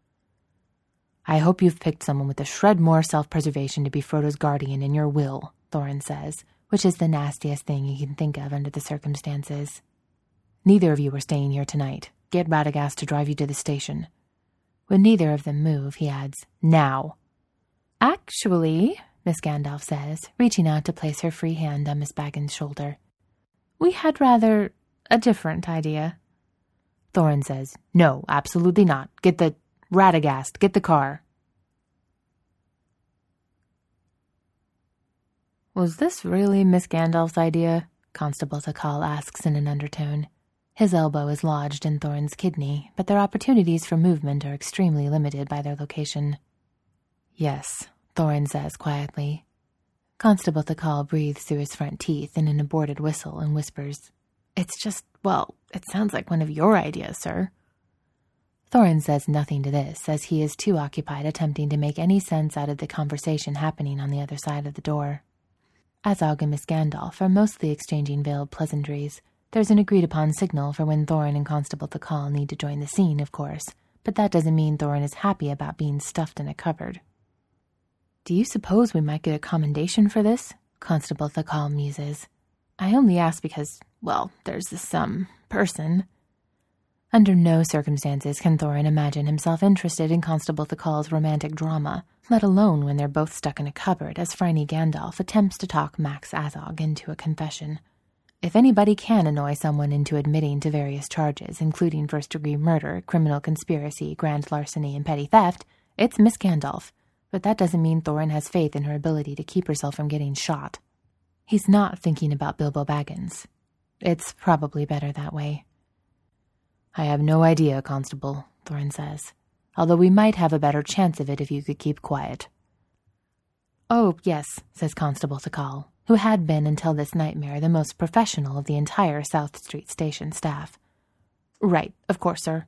"I hope you've picked someone with a shred more self-preservation to be Frodo's guardian in your will," Thorin says, which is the nastiest thing he can think of under the circumstances. Neither of you are staying here tonight. Get Radagast to drive you to the station." When neither of them move, he adds, "Now." "Actually," Miss Gandalf says, reaching out to place her free hand on Miss Baggins' shoulder, "we had rather a different idea." Thorin says, "No, absolutely not. Get the Radagast. Get the car." "Was this really Miss Gandalf's idea?" Constable Thakal asks in an undertone. His elbow is lodged in Thorin's kidney, but their opportunities for movement are extremely limited by their location. "Yes," Thorin says quietly. Constable Thakal breathes through his front teeth in an aborted whistle and whispers, "It's just, well, it sounds like one of your ideas, sir." Thorin says nothing to this, as he is too occupied attempting to make any sense out of the conversation happening on the other side of the door. Azog and Miss Gandalf are mostly exchanging veiled pleasantries. There's an agreed-upon signal for when Thorin and Constable Thakal need to join the scene, of course, but that doesn't mean Thorin is happy about being stuffed in a cupboard. "Do you suppose we might get a commendation for this?" Constable Thakal muses. "I only ask because, well, there's this, person." Under no circumstances can Thorin imagine himself interested in Constable Thakal's romantic drama, let alone when they're both stuck in a cupboard as Phryne Gandalf attempts to talk Max Azog into a confession. If anybody can annoy someone into admitting to various charges, including first-degree murder, criminal conspiracy, grand larceny, and petty theft, it's Miss Gandalf, but that doesn't mean Thorin has faith in her ability to keep herself from getting shot. He's not thinking about Bilbo Baggins. It's probably better that way. "I have no idea, Constable," Thorin says, "although we might have a better chance of it if you could keep quiet." "Oh, yes," says Constable Thakal, who had been until this nightmare the most professional of the entire South Street Station staff. "Right, of course, sir."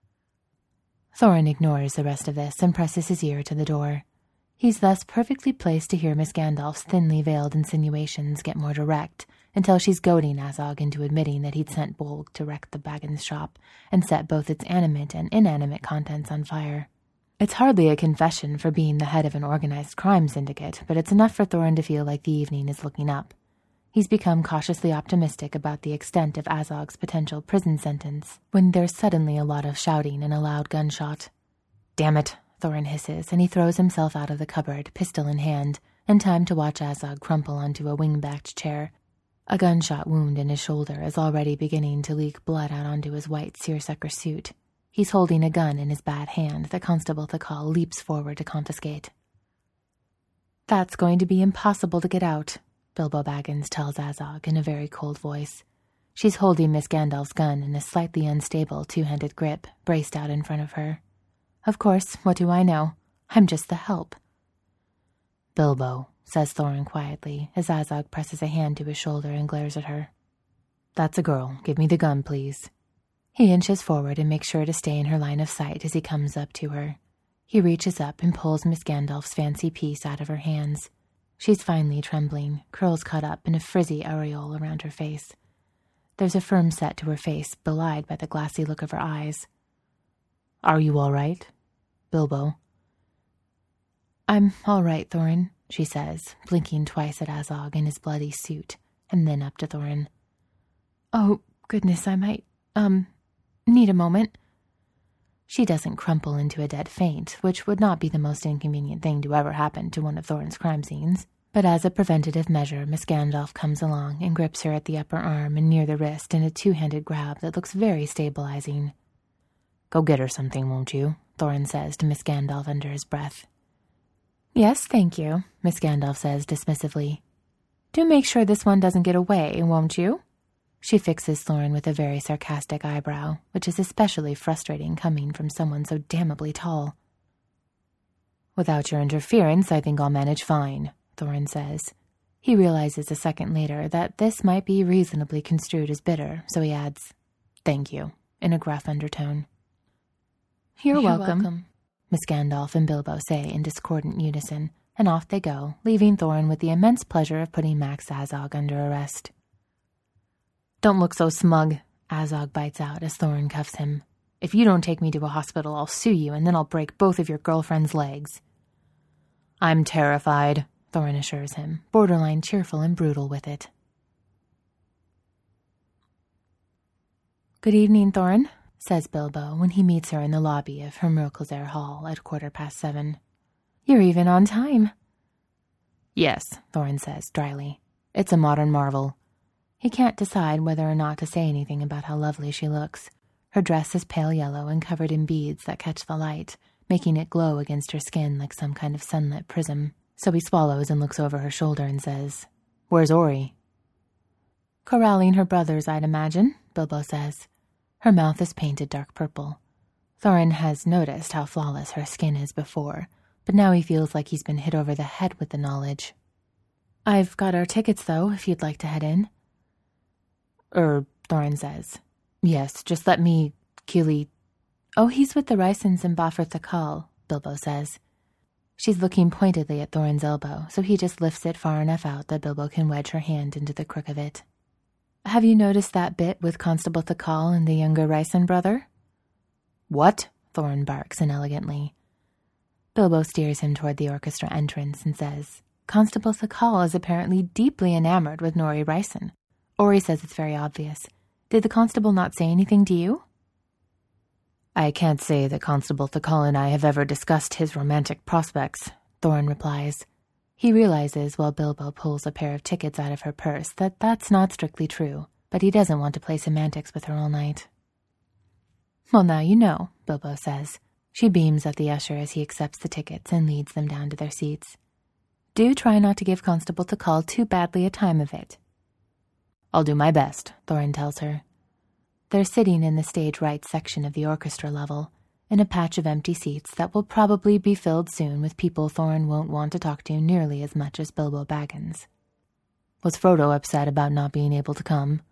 Thorin ignores the rest of this and presses his ear to the door. He's thus perfectly placed to hear Miss Gandalf's thinly veiled insinuations get more direct, until she's goading Azog into admitting that he'd sent Bolg to wreck the Baggins shop and set both its animate and inanimate contents on fire. It's hardly a confession for being the head of an organized crime syndicate, but it's enough for Thorin to feel like the evening is looking up. He's become cautiously optimistic about the extent of Azog's potential prison sentence, when there's suddenly a lot of shouting and a loud gunshot. "Damn it," Thorin hisses, and he throws himself out of the cupboard, pistol in hand, in time to watch Azog crumple onto a wing-backed chair. A gunshot wound in his shoulder is already beginning to leak blood out onto his white seersucker suit. He's holding a gun in his bad hand that Constable Thakal leaps forward to confiscate. "That's going to be impossible to get out," Bilbo Baggins tells Azog in a very cold voice. She's holding Miss Gandalf's gun in a slightly unstable two-handed grip, braced out in front of her. "Of course, what do I know? I'm just the help." "Bilbo," says Thorin quietly, as Azog presses a hand to his shoulder and glares at her. "That's a girl. Give me the gun, please." He inches forward and makes sure to stay in her line of sight as he comes up to her. He reaches up and pulls Miss Gandalf's fancy piece out of her hands. She's finely trembling, curls caught up in a frizzy aureole around her face. There's a firm set to her face, belied by the glassy look of her eyes. "Are you all right, Bilbo?" "I'm all right, Thorin," she says, blinking twice at Azog in his bloody suit, and then up to Thorin. "Oh, goodness, I might, need a moment." She doesn't crumple into a dead faint, which would not be the most inconvenient thing to ever happen to one of Thorin's crime scenes. But as a preventative measure, Miss Gandalf comes along and grips her at the upper arm and near the wrist in a two-handed grab that looks very stabilizing. "Go get her something, won't you?" Thorin says to Miss Gandalf under his breath. "Yes, thank you," Miss Gandalf says dismissively. "Do make sure this one doesn't get away, won't you?" She fixes Thorin with a very sarcastic eyebrow, which is especially frustrating coming from someone so damnably tall. "Without your interference, I think I'll manage fine," Thorin says. He realizes a second later that this might be reasonably construed as bitter, so he adds, "Thank you," in a gruff undertone. You're welcome, Miss Gandalf and Bilbo say in discordant unison, and off they go, leaving Thorin with the immense pleasure of putting Max Azog under arrest. "Don't look so smug," Azog bites out as Thorin cuffs him. "If you don't take me to a hospital, I'll sue you, and then I'll break both of your girlfriend's legs." "I'm terrified," Thorin assures him, borderline cheerful and brutal with it. "Good evening, Thorin," says Bilbo when he meets her in the lobby of Her Merkelzair Hall at 7:15. "You're even on time." "Yes," Thorin says dryly. "It's a modern marvel." He can't decide whether or not to say anything about how lovely she looks. Her dress is pale yellow and covered in beads that catch the light, making it glow against her skin like some kind of sunlit prism. So he swallows and looks over her shoulder and says, "Where's Ori?" "Corralling her brothers, I'd imagine," Bilbo says. Her mouth is painted dark purple. Thorin has noticed how flawless her skin is before, but now he feels like he's been hit over the head with the knowledge. "I've got our tickets, though, if you'd like to head in." Thorin says. "Yes, just let me, Kili." "Oh, he's with the Rysons in Bafurth Akal," Bilbo says. She's looking pointedly at Thorin's elbow, so he just lifts it far enough out that Bilbo can wedge her hand into the crook of it. "Have you noticed that bit with Constable Thakal and the younger Ryson brother?" "What?" Thorin barks inelegantly. Bilbo steers him toward the orchestra entrance and says, "Constable Thakal is apparently deeply enamored with Nori Ryson. Ori says it's very obvious. Did the constable not say anything to you?" "I can't say that Constable Thakal and I have ever discussed his romantic prospects," Thorin replies. He realizes while Bilbo pulls a pair of tickets out of her purse that that's not strictly true, but he doesn't want to play semantics with her all night. "Well, now you know," Bilbo says. She beams at the usher as he accepts the tickets and leads them down to their seats. "Do try not to give Constable Thakal too badly a time of it." "I'll do my best," Thorin tells her. They're sitting in the stage right section of the orchestra level, in a patch of empty seats that will probably be filled soon with people Thorin won't want to talk to nearly as much as Bilbo Baggins. "Was Frodo upset about not being able to come?"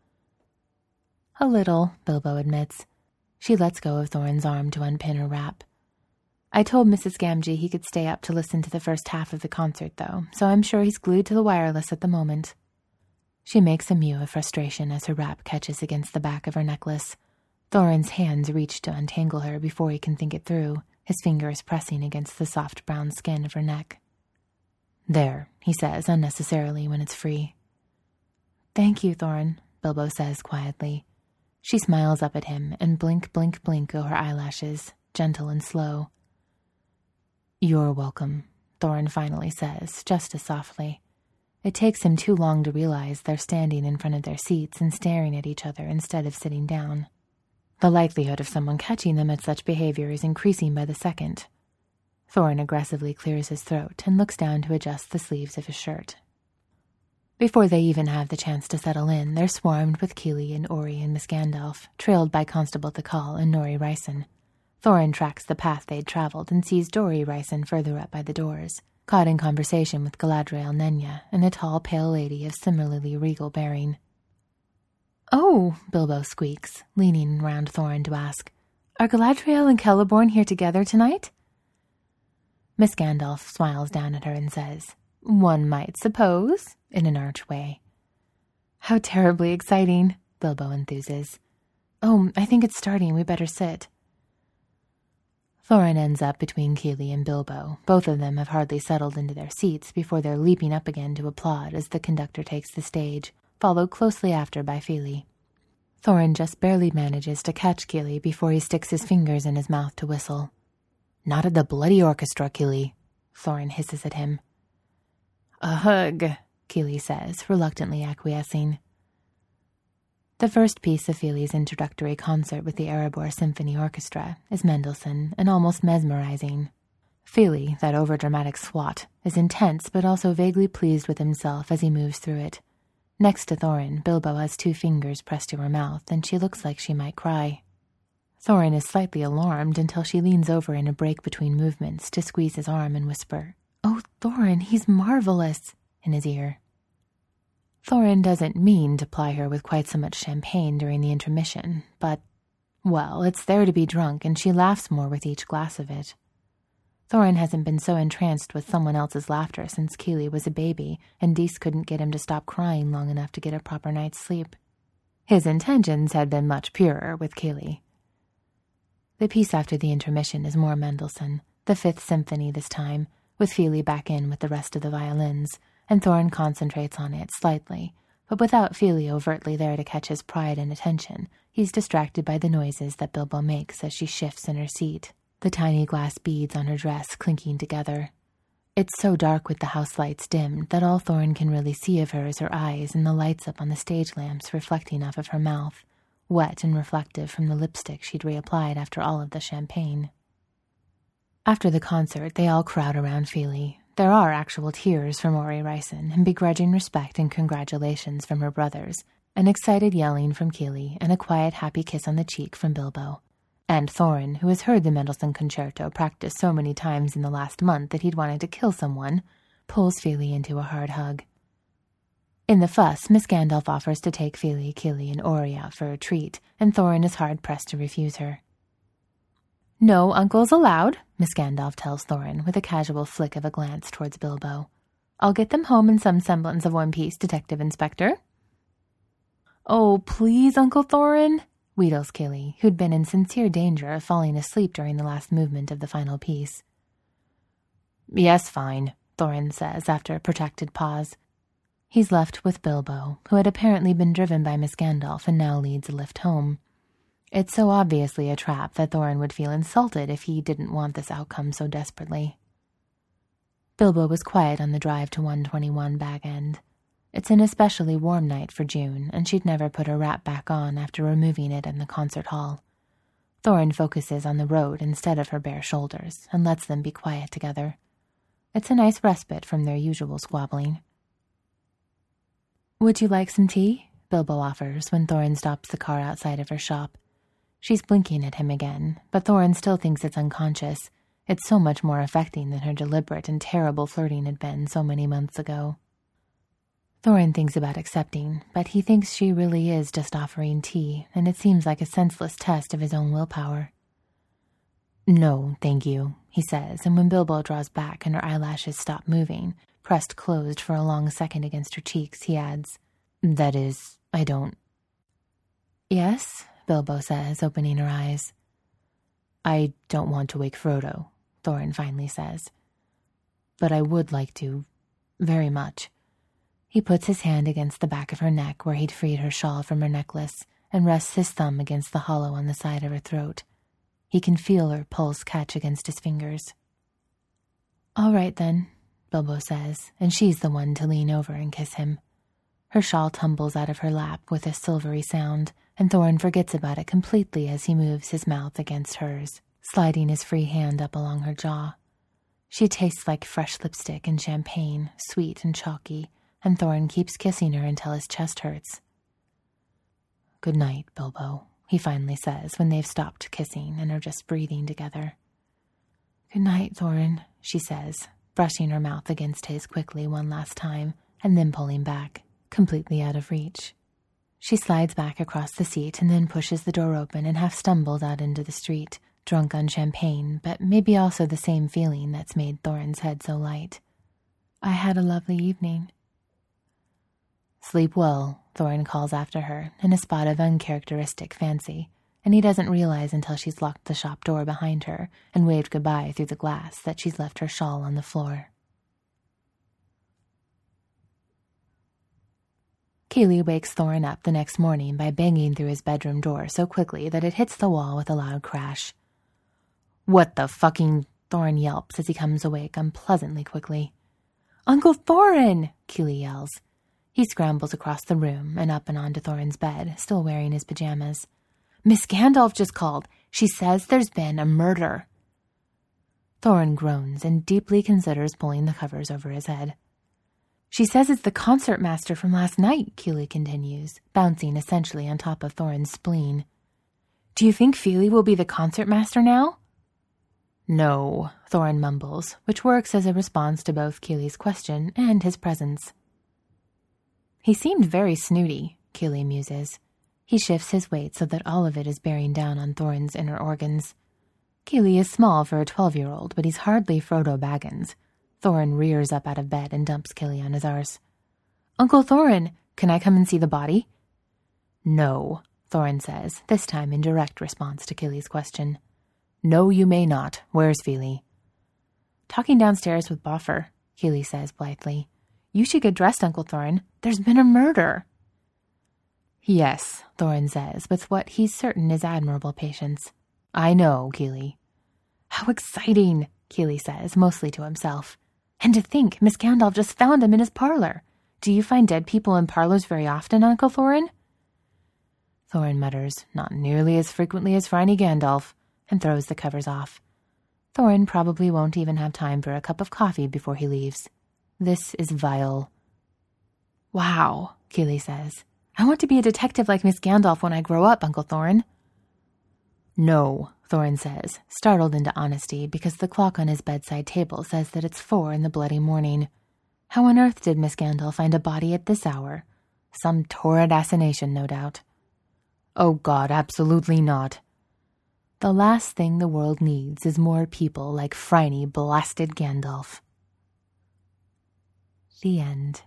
"A little," Bilbo admits. She lets go of Thorin's arm to unpin her wrap. "I told Mrs. Gamgee he could stay up to listen to the first half of the concert, though, so I'm sure he's glued to the wireless at the moment." She makes a mew of frustration as her wrap catches against the back of her necklace. Thorin's hands reach to untangle her before he can think it through, his fingers pressing against the soft brown skin of her neck. "There," he says unnecessarily when it's free. "Thank you, Thorin," Bilbo says quietly. She smiles up at him and blink, blink, blink go her eyelashes, gentle and slow. "You're welcome," Thorin finally says, just as softly. It takes him too long to realize they're standing in front of their seats and staring at each other instead of sitting down. The likelihood of someone catching them at such behavior is increasing by the second. Thorin aggressively clears his throat and looks down to adjust the sleeves of his shirt. Before they even have the chance to settle in, they're swarmed with Kili and Ori and Miss Gandalf, trailed by Constable Thakal and Nori Ryson. Thorin tracks the path they'd traveled and sees Dori Ryson further up by the doors, caught in conversation with Galadriel Nenya and a tall, pale lady of similarly regal bearing. "Oh," Bilbo squeaks, leaning round Thorin to ask, "Are Galadriel and Celeborn here together tonight?" Miss Gandalf smiles down at her and says, "One might suppose," in an arch way. "How terribly exciting," Bilbo enthuses. "Oh, I think it's starting. We better sit." Thorin ends up between Kili and Bilbo. Both of them have hardly settled into their seats before they're leaping up again to applaud as the conductor takes the stage, followed closely after by Fili. Thorin just barely manages to catch Kili before he sticks his fingers in his mouth to whistle. "Not at the bloody orchestra, Kili," Thorin hisses at him. "A hug," Kili says, reluctantly acquiescing. The first piece of Fili's introductory concert with the Erebor Symphony Orchestra is Mendelssohn and almost mesmerizing. Fili, that overdramatic swat, is intense but also vaguely pleased with himself as he moves through it. Next to Thorin, Bilbo has 2 fingers pressed to her mouth and she looks like she might cry. Thorin is slightly alarmed until she leans over in a break between movements to squeeze his arm and whisper, "Oh, Thorin, he's marvelous," in his ear. Thorin doesn't mean to ply her with quite so much champagne during the intermission, but, well, it's there to be drunk and she laughs more with each glass of it. Thorin hasn't been so entranced with someone else's laughter since Kili was a baby and Dís couldn't get him to stop crying long enough to get a proper night's sleep. His intentions had been much purer with Kili. The piece after the intermission is more Mendelssohn, the 5th Symphony this time, with Fili back in with the rest of the violins, and Thorin concentrates on it slightly, but without Feely overtly there to catch his pride and attention, he's distracted by the noises that Bilbo makes as she shifts in her seat, the tiny glass beads on her dress clinking together. It's so dark with the house lights dimmed that all Thorin can really see of her is her eyes and the lights up on the stage lamps reflecting off of her mouth, wet and reflective from the lipstick she'd reapplied after all of the champagne. After the concert, they all crowd around Feely. There are actual tears from Ori Ryson, and begrudging respect and congratulations from her brothers, an excited yelling from Keely, and a quiet, happy kiss on the cheek from Bilbo. And Thorin, who has heard the Mendelssohn Concerto practiced so many times in the last month that he'd wanted to kill someone, pulls Feely into a hard hug. In the fuss, Miss Gandalf offers to take Feely, Keely, and Ori out for a treat, and Thorin is hard-pressed to refuse her. "No uncles allowed," Miss Gandalf tells Thorin, with a casual flick of a glance towards Bilbo. "I'll get them home in some semblance of one piece, Detective Inspector." "Oh, please, Uncle Thorin," wheedles Keely, who'd been in sincere danger of falling asleep during the last movement of the final piece. "Yes, fine," Thorin says after a protracted pause. He's left with Bilbo, who had apparently been driven by Miss Gandalf and now leads a lift home. It's so obviously a trap that Thorin would feel insulted if he didn't want this outcome so desperately. Bilbo was quiet on the drive to 121 Bag End. It's an especially warm night for June, and she'd never put her wrap back on after removing it in the concert hall. Thorin focuses on the road instead of her bare shoulders, and lets them be quiet together. It's a nice respite from their usual squabbling. "Would you like some tea?" Bilbo offers when Thorin stops the car outside of her shop. She's blinking at him again, but Thorin still thinks it's unconscious. It's so much more affecting than her deliberate and terrible flirting had been so many months ago. Thorin thinks about accepting, but he thinks she really is just offering tea, and it seems like a senseless test of his own willpower. "No, thank you," he says, and when Bilbo draws back and her eyelashes stop moving, pressed closed for a long second against her cheeks, he adds, "That is, I don't..." "Yes?" Bilbo says, opening her eyes. "I don't want to wake Frodo," Thorin finally says. "But I would like to, very much." He puts his hand against the back of her neck where he'd freed her shawl from her necklace and rests his thumb against the hollow on the side of her throat. He can feel her pulse catch against his fingers. "All right, then," Bilbo says, and she's the one to lean over and kiss him. Her shawl tumbles out of her lap with a silvery sound, and Thorin forgets about it completely as he moves his mouth against hers, sliding his free hand up along her jaw. She tastes like fresh lipstick and champagne, sweet and chalky, and Thorin keeps kissing her until his chest hurts. "Good night, Bilbo," he finally says when they've stopped kissing and are just breathing together. "Good night, Thorin," she says, brushing her mouth against his quickly one last time, and then pulling back, completely out of reach. She slides back across the seat and then pushes the door open and half stumbles out into the street, drunk on champagne, but maybe also the same feeling that's made Thorin's head so light. "I had a lovely evening." "Sleep well," Thorin calls after her, in a spot of uncharacteristic fancy, and he doesn't realize until she's locked the shop door behind her and waved goodbye through the glass that she's left her shawl on the floor. Keely wakes Thorin up the next morning by banging through his bedroom door so quickly that it hits the wall with a loud crash. "What the fucking..." Thorin yelps as he comes awake unpleasantly quickly. "Uncle Thorin!" Keely yells. He scrambles across the room and up and onto Thorin's bed, still wearing his pajamas. "Miss Gandalf just called. She says there's been a murder." Thorin groans and deeply considers pulling the covers over his head. "She says it's the concert master from last night," Keely continues, bouncing essentially on top of Thorin's spleen. "Do you think Feely will be the concert master now?" "No," Thorin mumbles, which works as a response to both Keely's question and his presence. "He seemed very snooty," Keely muses. He shifts his weight so that all of it is bearing down on Thorin's inner organs. Keely is small for a 12-year-old, but he's hardly Frodo Baggins. Thorin rears up out of bed and dumps Keely on his arse. "Uncle Thorin, can I come and see the body?" "No," Thorin says, this time in direct response to Keely's question. "No, you may not. Where's Feely?" "Talking downstairs with Boffer," Keely says blithely. "You should get dressed, Uncle Thorin. There's been a murder." Yes, Thorin says, with what he's certain is admirable patience. I know, Keely. How exciting, Keely says, mostly to himself. And to think, Miss Gandalf just found him in his parlor. Do you find dead people in parlors very often, Uncle Thorin? Thorin mutters, not nearly as frequently as Phryne Gandalf, and throws the covers off. Thorin probably won't even have time for a cup of coffee before he leaves. This is vile. Wow, Keely says. I want to be a detective like Miss Gandalf when I grow up, Uncle Thorin. No, Thorin says, startled into honesty because the clock on his bedside table says that it's 4 in the bloody morning. How on earth did Miss Gandalf find a body at this hour? Some torrid assassination, no doubt. Oh God, absolutely not. The last thing the world needs is more people like Phryne blasted Gandalf. The end.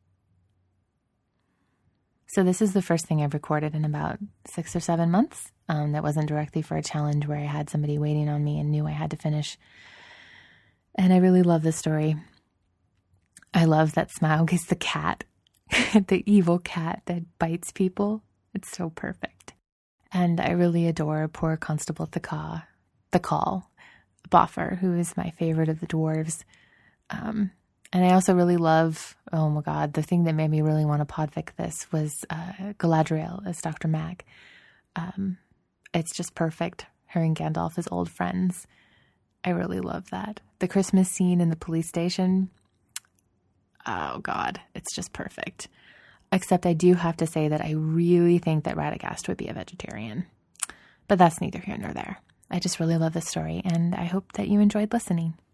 So this is the first thing I've recorded in about 6 or 7 months. That wasn't directly for a challenge where I had somebody waiting on me and knew I had to finish. And I really love this story. I love that Smaug is the cat, the evil cat that bites people. It's so perfect. And I really adore poor Constable Thakal, Boffer, who is my favorite of the dwarves. And I also really love, oh my God, the thing that made me really want to podfic this was Galadriel as Dr. Mag. It's just perfect. Her and Gandalf as old friends. I really love that. The Christmas scene in the police station. Oh God, it's just perfect. Except I do have to say that I really think that Radagast would be a vegetarian. But that's neither here nor there. I just really love this story, and I hope that you enjoyed listening.